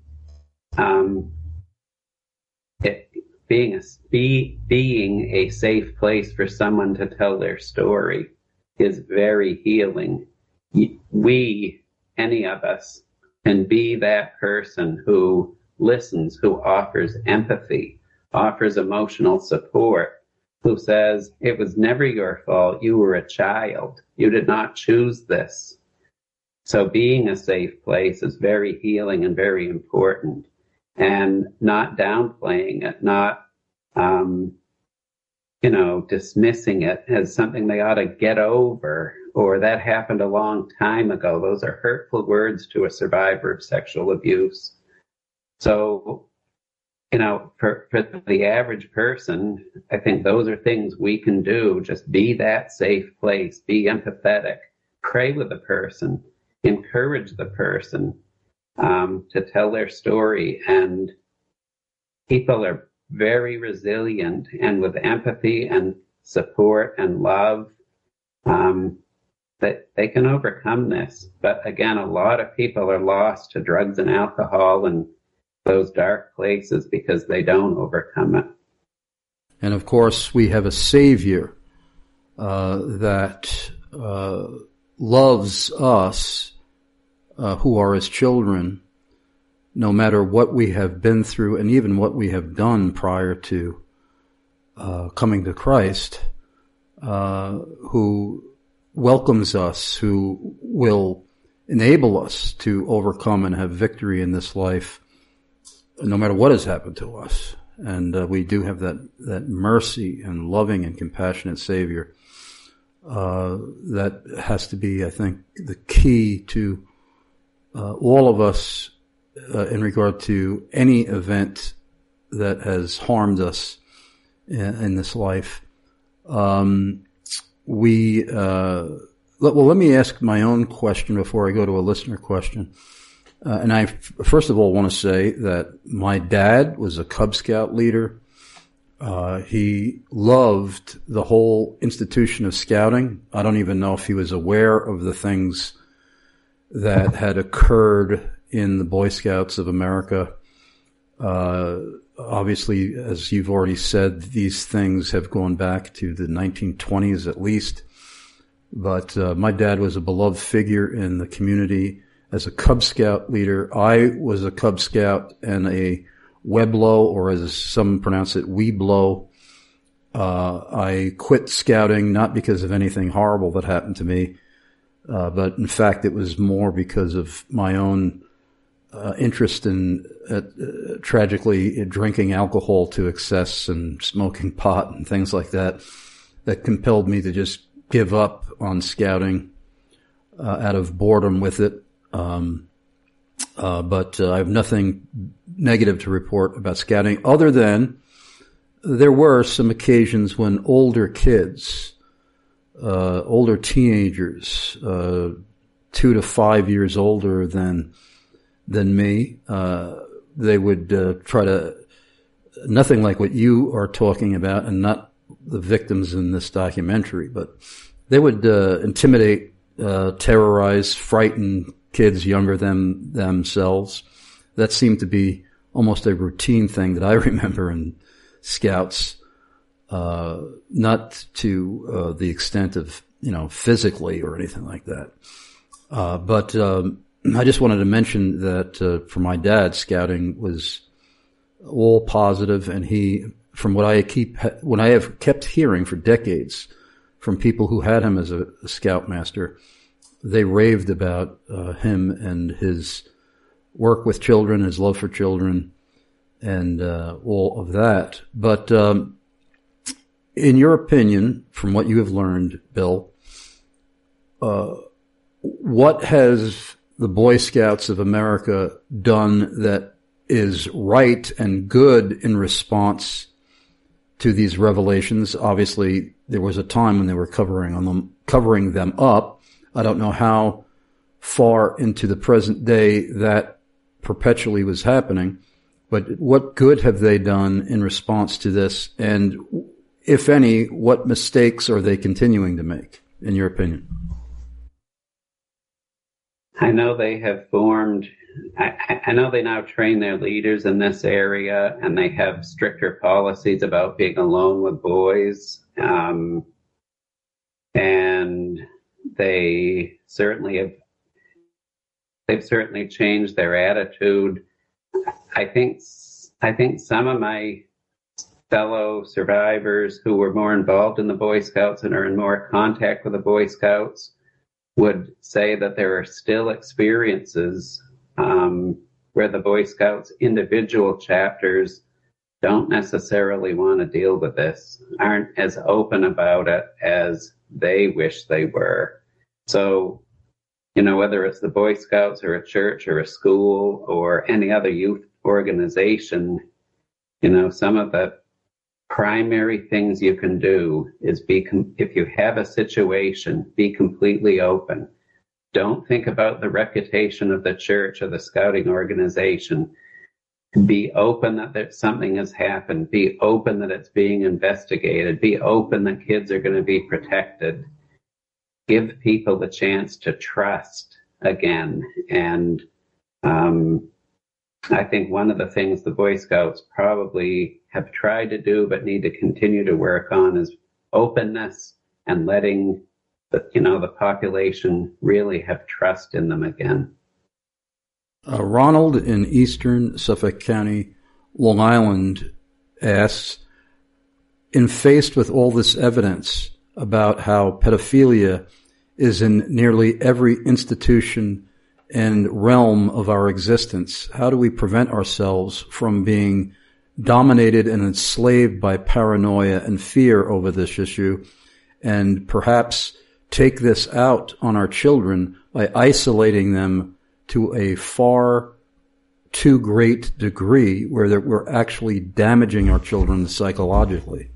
being a safe place for someone to tell their story is very healing. We, any of us, can be that person who listens, who offers empathy, offers emotional support, who says, it was never your fault. You were a child. You did not choose this. So being a safe place is very healing and very important, and not downplaying it, not, dismissing it as something they ought to get over, or that happened a long time ago. Those are hurtful words to a survivor of sexual abuse. So, for the average person, I think those are things we can do. Just be that safe place, be empathetic, pray with the person, encourage the person to tell their story. And people are very resilient, and with empathy and support and love, that they can overcome this. But again, a lot of people are lost to drugs and alcohol and those dark places because they don't overcome it. And of course, we have a Savior that loves us who are His children, no matter what we have been through and even what we have done prior to coming to Christ, who welcomes us, who will enable us to overcome and have victory in this life, no matter what has happened to us. And we do have that mercy and loving and compassionate Savior. That has to be, I think, the key to all of us in regard to any event that has harmed us in this life. Let me ask my own question before I go to a listener question. And I first of all want to say that my dad was a Cub Scout leader. He loved the whole institution of scouting. I don't even know if he was aware of the things that had occurred in the Boy Scouts of America. Obviously, as you've already said, these things have gone back to the 1920s at least. But my dad was a beloved figure in the community. As a Cub Scout leader, I was a Cub Scout and a Weblo, or as some pronounce it, Weeblo. I quit scouting not because of anything horrible that happened to me, but in fact it was more because of my own interest in, tragically, drinking alcohol to excess and smoking pot and things like that, that compelled me to just give up on scouting out of boredom with it. But I have nothing negative to report about scouting, other than there were some occasions when older kids, older teenagers, 2 to 5 years older than me, they would try to, nothing like what you are talking about, and not the victims in this documentary, but they would intimidate, terrorize, frighten kids younger than themselves. That seemed to be almost a routine thing that I remember in Scouts, not to the extent of, physically or anything like that. But I just wanted to mention that for my dad, scouting was all positive, and he, from what I have kept hearing for decades from people who had him as a scoutmaster, they raved about him and his work with children, his love for children, and all of that. But in your opinion, from what you have learned, Bill, what has the Boy Scouts of America done that is right and good in response to these revelations? Obviously, there was a time when they were covering them up. I don't know how far into the present day that perpetually was happening, but what good have they done in response to this? And if any, what mistakes are they continuing to make, in your opinion? I know they have formed, I know they now train their leaders in this area, and they have stricter policies about being alone with boys. And they've certainly changed their attitude. I think some of my fellow survivors who were more involved in the Boy Scouts and are in more contact with the Boy Scouts would say that there are still experiences where the Boy Scouts individual chapters don't necessarily want to deal with this, aren't as open about it as they wish they were. So, whether it's the Boy Scouts or a church or a school or any other youth organization, some of the primary things you can do is if you have a situation, be completely open. Don't think about the reputation of the church or the scouting organization. Be open that something has happened. Be open that it's being investigated. Be open that kids are going to be protected. Give people the chance to trust again. And I think one of the things the Boy Scouts probably have tried to do but need to continue to work on is openness and letting the population really have trust in them again. Ronald in eastern Suffolk County, Long Island, asks, in faced with all this evidence about how pedophilia is in nearly every institution and realm of our existence, how do we prevent ourselves from being dominated and enslaved by paranoia and fear over this issue, and perhaps take this out on our children by isolating them to a far too great degree where we're actually damaging our children psychologically?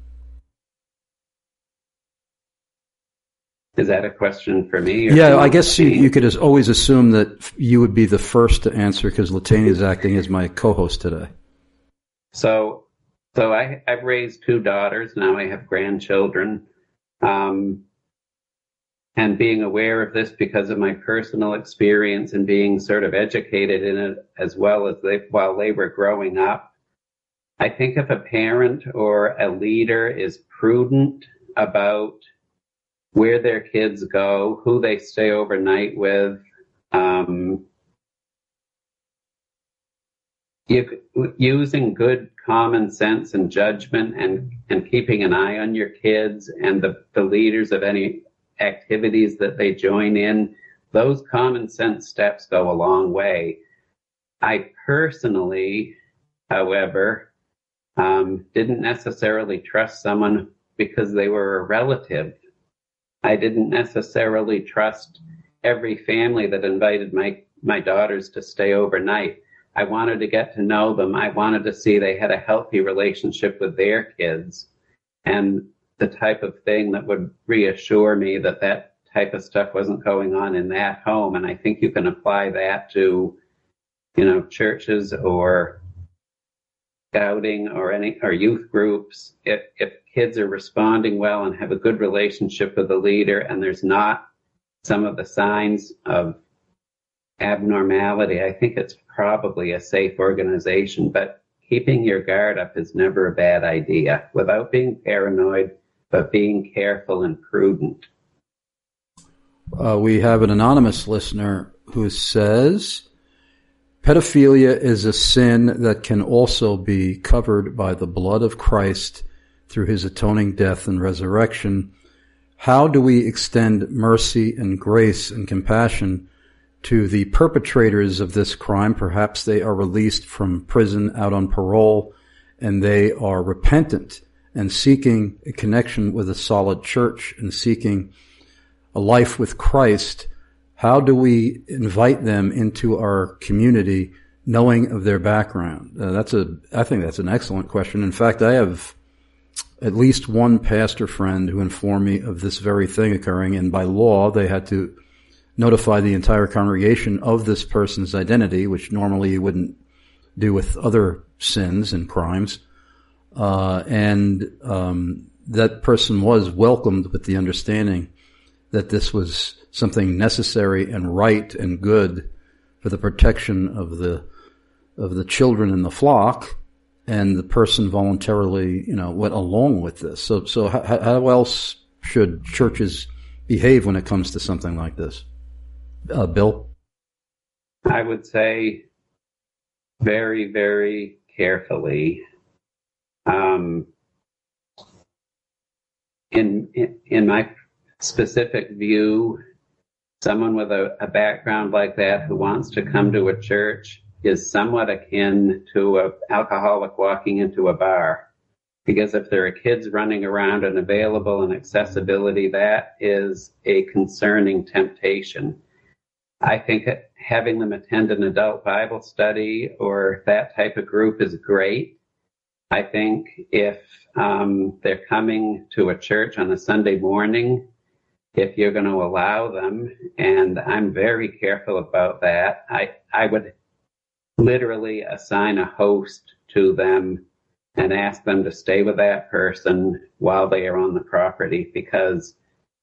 Is that a question for me? Yeah, I guess you could always assume that you would be the first to answer because Latanya is acting as my co-host today. So I've raised 2 daughters. Now I have grandchildren. And being aware of this because of my personal experience and being sort of educated in it as well as while they were growing up, I think if a parent or a leader is prudent about where their kids go, who they stay overnight with, using good common sense and judgment and keeping an eye on your kids and the leaders of any activities that they join in, those common sense steps go a long way. I personally, however, didn't necessarily trust someone because they were a relative. I didn't necessarily trust every family that invited my daughters to stay overnight. I wanted to get to know them. I wanted to see they had a healthy relationship with their kids, and the type of thing that would reassure me that that type of stuff wasn't going on in that home. And I think you can apply that to, churches or scouting or youth groups. If kids are responding well and have a good relationship with the leader, and there's not some of the signs of abnormality, I think it's probably a safe organization. But keeping your guard up is never a bad idea, without being paranoid, but being careful and prudent. We have an anonymous listener who says, pedophilia is a sin that can also be covered by the blood of Christ through his atoning death and resurrection. How do we extend mercy and grace and compassion to the perpetrators of this crime? Perhaps they are released from prison out on parole, and they are repentant and seeking a connection with a solid church and seeking a life with Christ. How do we invite them into our community, knowing of their background? I think that's an excellent question. In fact, I have at least one pastor friend who informed me of this very thing occurring, and by law, they had to notify the entire congregation of this person's identity, which normally you wouldn't do with other sins and crimes. That person was welcomed with the understanding that this was something necessary and right and good for the protection of the children in the flock, and the person voluntarily, went along with this. So how else should churches behave when it comes to something like this? Bill? I would say very, very carefully. In my specific view, someone with a background like that who wants to come to a church is somewhat akin to an alcoholic walking into a bar. Because if there are kids running around and available and accessibility, that is a concerning temptation. I think having them attend an adult Bible study or that type of group is great. I think if they're coming to a church on a Sunday morning, if you're going to allow them, and I'm very careful about that, I would literally assign a host to them and ask them to stay with that person while they are on the property, because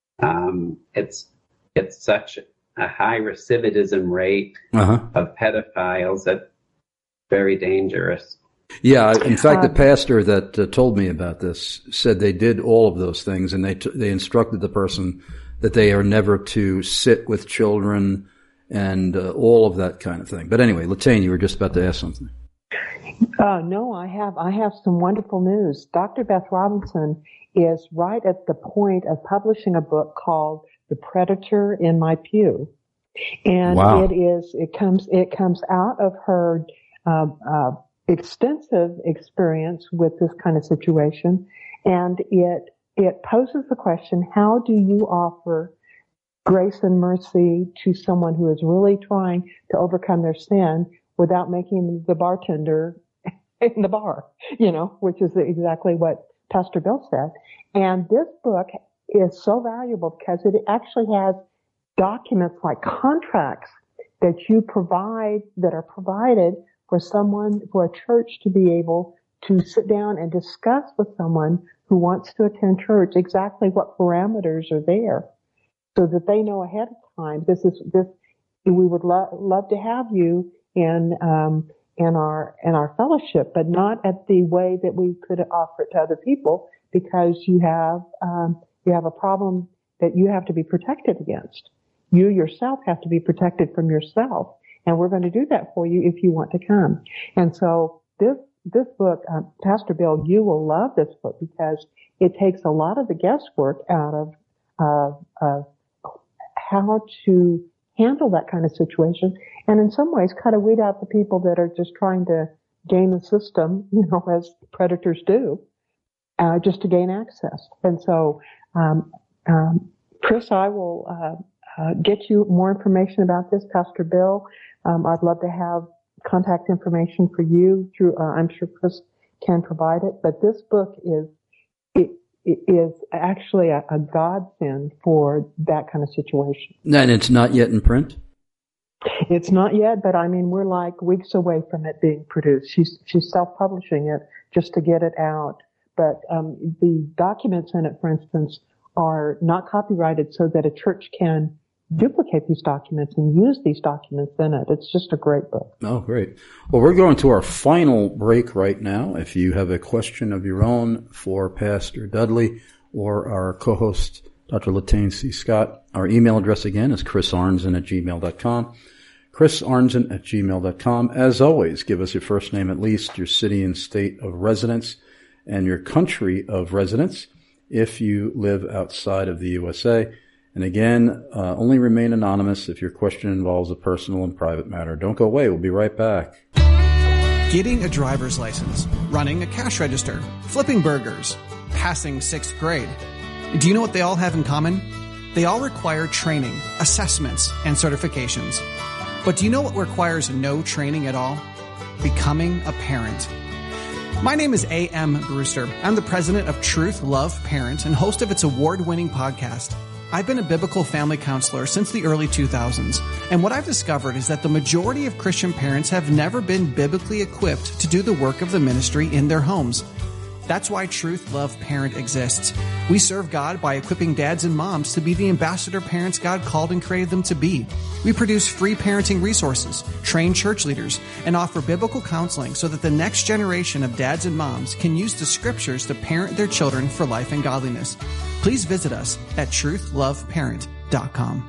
it's such a high recidivism rate of pedophiles that's very dangerous. Yeah, in fact, the pastor that told me about this said they did all of those things, and they instructed the person that they are never to sit with children and all of that kind of thing. But anyway, Latane, you were just about to ask something. No, I have some wonderful news. Dr. Beth Robinson is right at the point of publishing a book called The Predator in My Pew. And wow. it comes out of her extensive experience with this kind of situation, and it poses the question, how do you offer grace and mercy to someone who is really trying to overcome their sin without making them the bartender in the bar, which is exactly what Pastor Bill said. And this book is so valuable because it actually has documents like contracts that are provided for a church to be able to sit down and discuss with someone who wants to attend church exactly what parameters are there, so that they know ahead of time. We would love to have you in our fellowship, but not at the way that we could offer it to other people, because you have a problem that you have to be protected against. You yourself have to be protected from yourself. And we're going to do that for you if you want to come. And so this book, Pastor Bill, you will love this book because it takes a lot of the guesswork out of how to handle that kind of situation, and in some ways kind of weed out the people that are just trying to game the system, as predators do, just to gain access. And so, Chris, I will get you more information about this. Pastor Bill, I'd love to have contact information for you through, I'm sure Chris can provide it, but this book is actually a godsend for that kind of situation. And it's not yet in print? It's not yet, but we're like weeks away from it being produced. She's self-publishing it just to get it out. But the documents in it, for instance, are not copyrighted so that a church can duplicate these documents and use these documents in it. It's just a great book. Oh, great. Well, we're going to our final break right now. If you have a question of your own for Pastor Dudley or our co-host, Dr. Latane C. Scott, our email address again is chrisarnzen@gmail.com. chrisarnzen@gmail.com. As always, give us your first name at least, your city and state of residence, and your country of residence if you live outside of the USA. And again, only remain anonymous if your question involves a personal and private matter. Don't go away. We'll be right back. Getting a driver's license, running a cash register, flipping burgers, passing 6th grade. Do you know what they all have in common? They all require training, assessments, and certifications. But do you know what requires no training at all? Becoming a parent. My name is A.M. Brewster. I'm the president of Truth, Love, Parent, and host of its award-winning podcast. I've been a biblical family counselor since the early 2000s, and what I've discovered is that the majority of Christian parents have never been biblically equipped to do the work of the ministry in their homes. That's why Truth, Love, Parent exists. We serve God by equipping dads and moms to be the ambassador parents God called and created them to be. We produce free parenting resources, train church leaders, and offer biblical counseling so that the next generation of dads and moms can use the scriptures to parent their children for life and godliness. Please visit us at truthloveparent.com.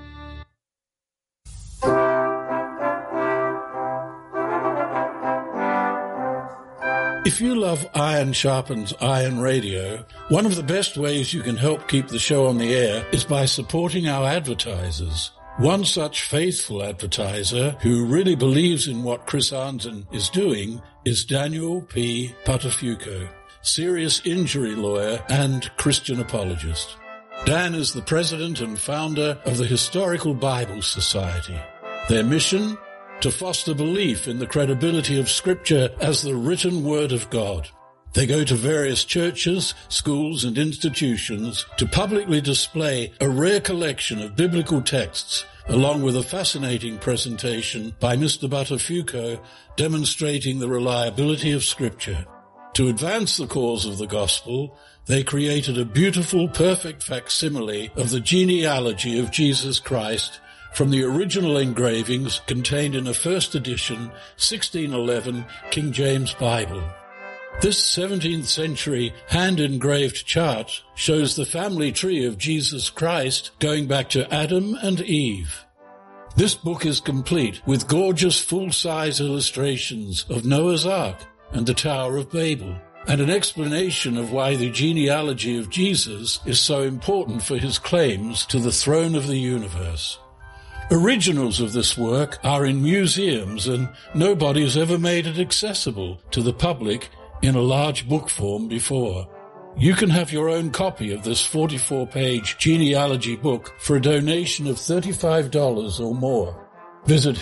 If you love Iron Sharpens Iron Radio, one of the best ways you can help keep the show on the air is by supporting our advertisers. One such faithful advertiser who really believes in what Chris Arnzen is doing is Daniel P. Patafuco, serious injury lawyer and Christian apologist. Dan is the president and founder of the Historical Bible Society. Their mission? To foster belief in the credibility of Scripture as the written Word of God. They go to various churches, schools, and institutions to publicly display a rare collection of biblical texts, along with a fascinating presentation by Mr. Buttafuoco demonstrating the reliability of Scripture. To advance the cause of the gospel, they created a beautiful, perfect facsimile of the genealogy of Jesus Christ from the original engravings contained in a first edition 1611 King James Bible. This 17th century hand-engraved chart shows the family tree of Jesus Christ going back to Adam and Eve. This book is complete with gorgeous full-size illustrations of Noah's Ark and the Tower of Babel, and an explanation of why the genealogy of Jesus is so important for his claims to the throne of the universe. Originals of this work are in museums, and nobody has ever made it accessible to the public in a large book form before. You can have your own copy of this 44-page genealogy book for a donation of $35 or more. Visit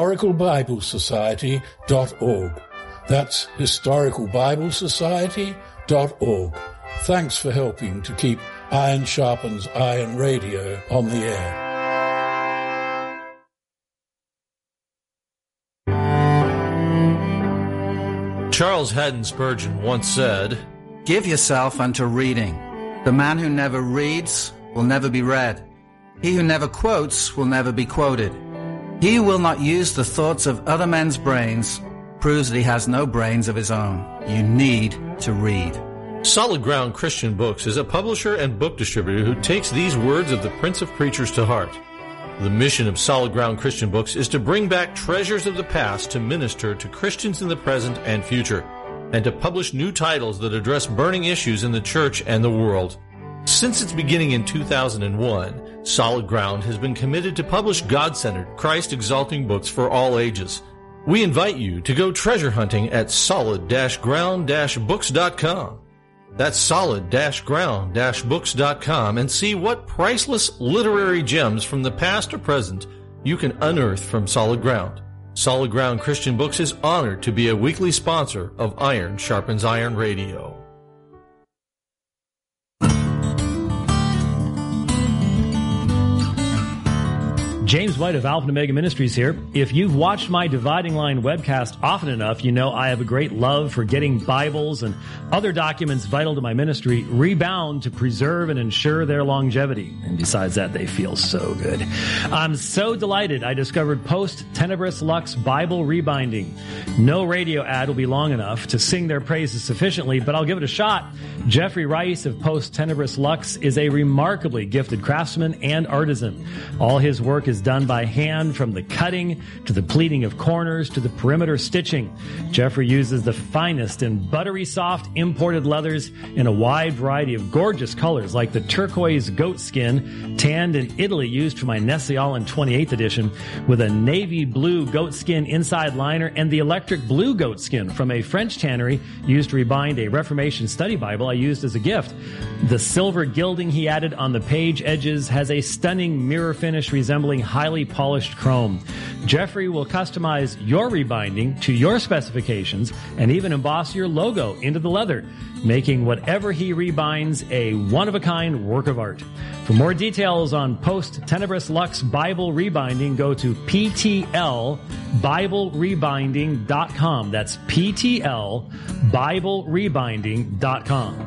historicalbiblesociety.org. That's historicalbiblesociety.org. Thanks for helping to keep Iron Sharpens Iron Radio on the air. Charles Haddon Spurgeon once said, "Give yourself unto reading. The man who never reads will never be read. He who never quotes will never be quoted. He who will not use the thoughts of other men's brains proves that he has no brains of his own. You need to read." Solid Ground Christian Books is a publisher and book distributor who takes these words of the Prince of Preachers to heart. The mission of Solid Ground Christian Books is to bring back treasures of the past to minister to Christians in the present and future, and to publish new titles that address burning issues in the church and the world. Since its beginning in 2001, Solid Ground has been committed to publish God-centered, Christ-exalting books for all ages. We invite you to go treasure hunting at solid-ground-books.com. That's solid-ground-books.com and see what priceless literary gems from the past or present you can unearth from Solid Ground. Solid Ground Christian Books is honored to be a weekly sponsor of Iron Sharpens Iron Radio. James White of Alpha and Omega Ministries here. If you've watched my Dividing Line webcast often enough, you know I have a great love for getting Bibles and other documents vital to my ministry rebound to preserve and ensure their longevity. And besides that, they feel so good. I'm so delighted I discovered Post Tenebris Lux Bible Rebinding. No radio ad will be long enough to sing their praises sufficiently, but I'll give it a shot. Jeffrey Rice of Post Tenebris Lux is a remarkably gifted craftsman and artisan. All his work is done by hand, from the cutting to the pleating of corners to the perimeter stitching. Jeffrey uses the finest and buttery soft imported leathers in a wide variety of gorgeous colors, like the turquoise goat skin tanned in Italy used for my Nestle-Aland 28th edition, with a navy blue goat skin inside liner, and the electric blue goat skin from a French tannery used to rebind a Reformation study Bible I used as a gift. The silver gilding he added on the page edges has a stunning mirror finish resembling highly polished chrome. Jeffrey will customize your rebinding to your specifications and even emboss your logo into the leather, making whatever he rebinds a one-of-a-kind work of art. For more details on Post Tenebris Lux Bible Rebinding, go to PTLBibleRebinding.com. That's PTLBibleRebinding.com.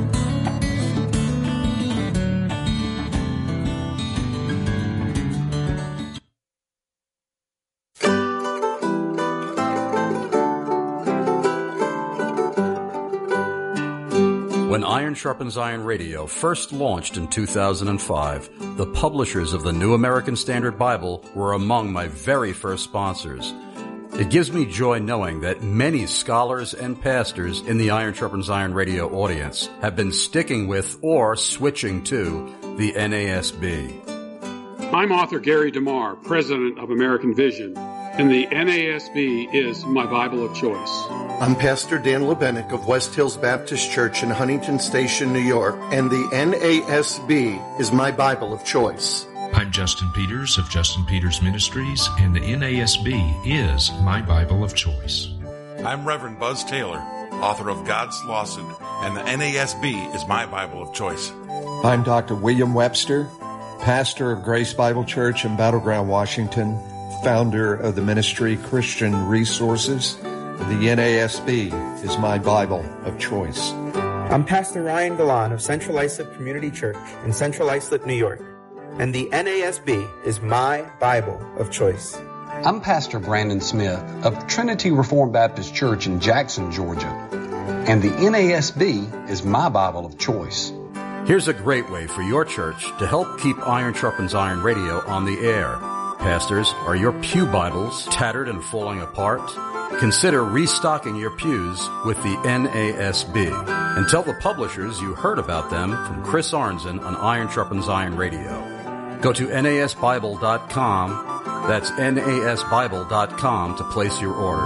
When Iron Sharpens Iron Radio first launched in 2005, the publishers of the New American Standard Bible were among my very first sponsors. It gives me joy knowing that many scholars and pastors in the Iron Sharpens Iron Radio audience have been sticking with or switching to the NASB. I'm author Gary DeMar, president of American Vision, and the NASB is my Bible of choice. I'm Pastor Dan Lebenik of West Hills Baptist Church in Huntington Station, New York, and the NASB is my Bible of choice. I'm Justin Peters of Justin Peters Ministries, and the NASB is my Bible of choice. I'm Reverend Buzz Taylor, author of God's Lawsuit, and the NASB is my Bible of choice. I'm Dr. William Webster, pastor of Grace Bible Church in Battleground, Washington, founder of the ministry Christian Resources. The NASB is my Bible of choice. I'm Pastor Ryan Galan of Central Islip Community Church in Central Islip, New York, and the NASB is my Bible of choice. I'm Pastor Brandon Smith of Trinity Reformed Baptist Church in Jackson, Georgia, and the NASB is my Bible of choice. Here's a great way for your church to help keep Iron Sharpens Iron Radio on the air. Pastors, are your pew Bibles tattered and falling apart? Consider restocking your pews with the NASB. And tell the publishers you heard about them from Chris Arnzen on Iron Sharpens Iron Radio. Go to NASBible.com. That's NASBible.com to place your order.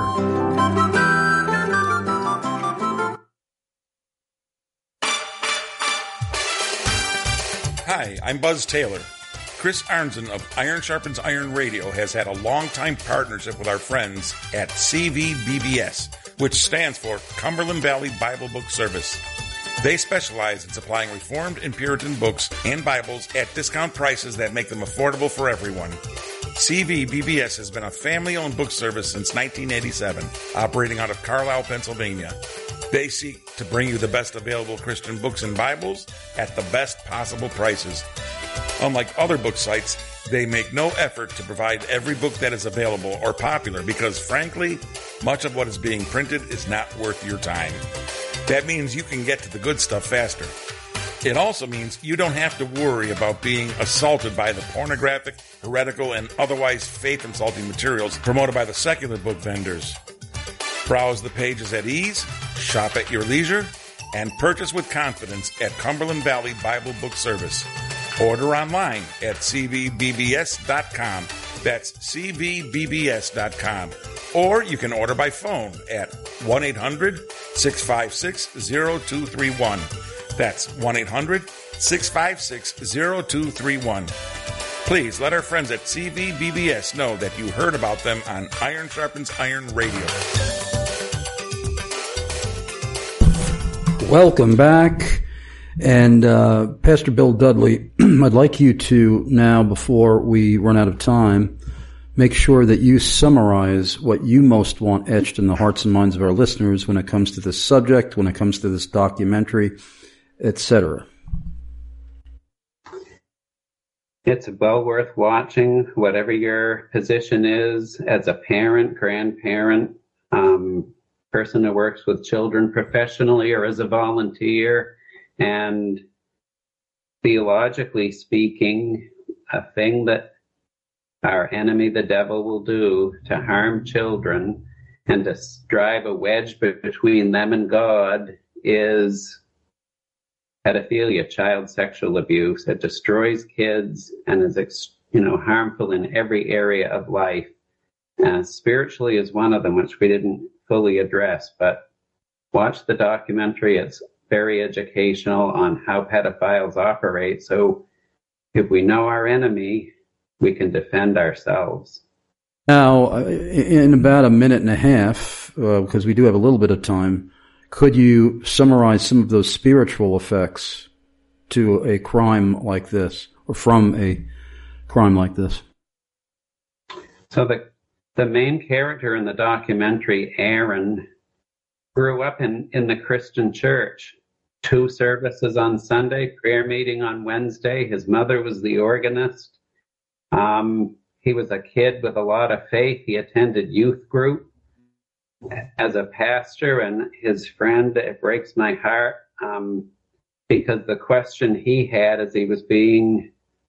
Hi, I'm Buzz Taylor. Chris Arnzen of Iron Sharpens Iron Radio has had a long-time partnership with our friends at CVBBS, which stands for Cumberland Valley Bible Book Service. They specialize in supplying Reformed and Puritan books and Bibles at discount prices that make them affordable for everyone. CVBBS has been a family-owned book service since 1987, operating out of Carlisle, Pennsylvania. They seek to bring you the best available Christian books and Bibles at the best possible prices. Unlike other book sites, they make no effort to provide every book that is available or popular because, frankly, much of what is being printed is not worth your time. That means you can get to the good stuff faster. It also means you don't have to worry about being assaulted by the pornographic, heretical, and otherwise faith-insulting materials promoted by the secular book vendors. Browse the pages at ease, shop at your leisure, and purchase with confidence at Cumberland Valley Bible Book Service. Order online at cvbbs.com. That's cvbbs.com. Or you can order by phone at 1-800-656-0231. That's 1-800-656-0231. Please let our friends at CVBBS know that you heard about them on Iron Sharpens Iron Radio. Welcome back. And Pastor Bill Dudley, I'd like you to now, before we run out of time, make sure that you summarize what you most want etched in the hearts and minds of our listeners when it comes to this subject, when it comes to this documentary, etc. It's well worth watching, whatever your position is as a parent, grandparent, person who works with children professionally or as a volunteer. And theologically speaking, a thing that our enemy, the devil, will do to harm children and to drive a wedge between them and God is pedophilia, child sexual abuse. It destroys kids and is, harmful in every area of life. Spiritually is one of them, which we didn't fully address, but watch the documentary. It's very educational on how pedophiles operate. So if we know our enemy, we can defend ourselves. Now, in about a minute and a half, because we do have a little bit of time, could you summarize some of those spiritual effects to a crime like this, or from a crime like this? So the main character in the documentary, Aaron, grew up in the Christian church. 2 services on Sunday, prayer meeting on Wednesday. His mother was the organist. He was a kid with a lot of faith. He attended youth group as a pastor, and his friend, it breaks my heart, because the question he had as he was being,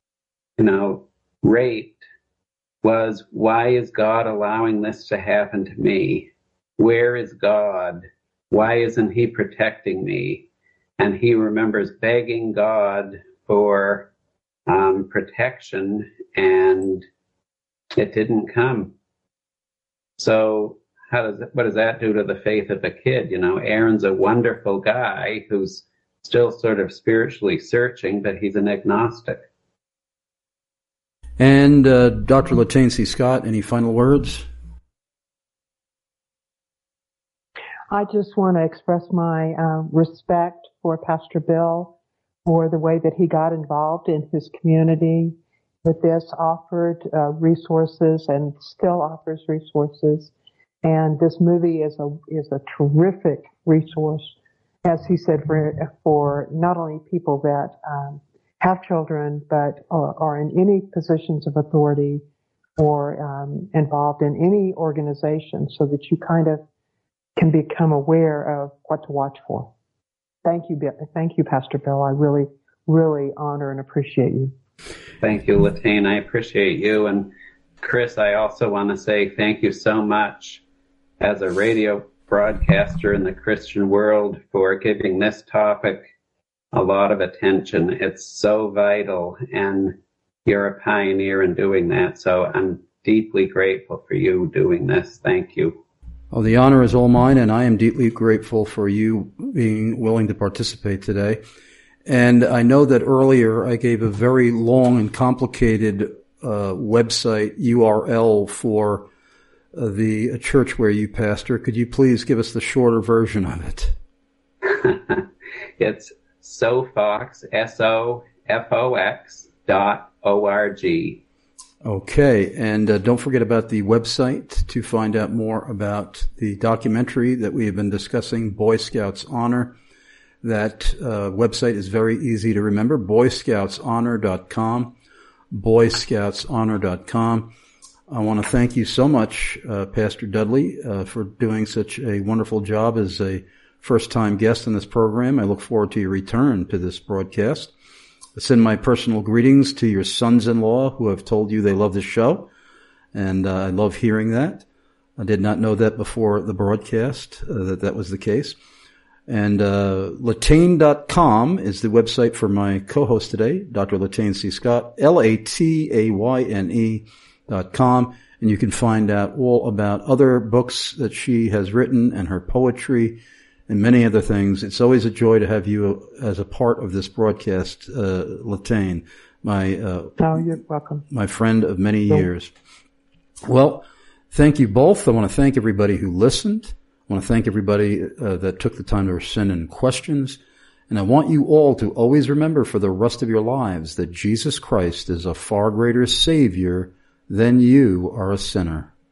raped was, why is God allowing this to happen to me? Where is God? Why isn't he protecting me? And he remembers begging God for protection, and it didn't come. So what does that do to the faith of the kid? Aaron's a wonderful guy who's still sort of spiritually searching, but he's an agnostic. And Dr. Latane C. Scott, any final words? I just want to express my respect for Pastor Bill for the way that he got involved in his community with this, offered resources and still offers resources. And this movie is a terrific resource, as he said, for not only people that have children, but are in any positions of authority or involved in any organization, so that you kind of can become aware of what to watch for. Thank you, Pastor Bill. I really, really honor and appreciate you. Thank you, Latane. I appreciate you. And Chris, I also want to say thank you so much as a radio broadcaster in the Christian world for giving this topic a lot of attention. It's so vital, and you're a pioneer in doing that. So I'm deeply grateful for you doing this. Thank you. Well, the honor is all mine, and I am deeply grateful for you being willing to participate today. And I know that earlier I gave a very long and complicated website URL for the church where you pastor. Could you please give us the shorter version of it? It's sofox, SOFOX.org. Okay, and don't forget about the website to find out more about the documentary that we have been discussing, Boy Scouts Honor. That website is very easy to remember, boyscoutshonor.com, boyscoutshonor.com. I want to thank you so much, Pastor Dudley, for doing such a wonderful job as a first-time guest in this program. I look forward to your return to this broadcast. I send my personal greetings to your sons-in-law who have told you they love the show, and I love hearing that. I did not know that before the broadcast, that was the case. And Latane.com is the website for my co-host today, Dr. Latane C. Scott, LATAYNE.com. And you can find out all about other books that she has written and her poetry and many other things. It's always a joy to have you as a part of this broadcast, Latane, you're welcome. My friend of many years. Well, thank you both. I want to thank everybody who listened. I want to thank everybody that took the time to send in questions. And I want you all to always remember for the rest of your lives that Jesus Christ is a far greater Savior than you are a sinner.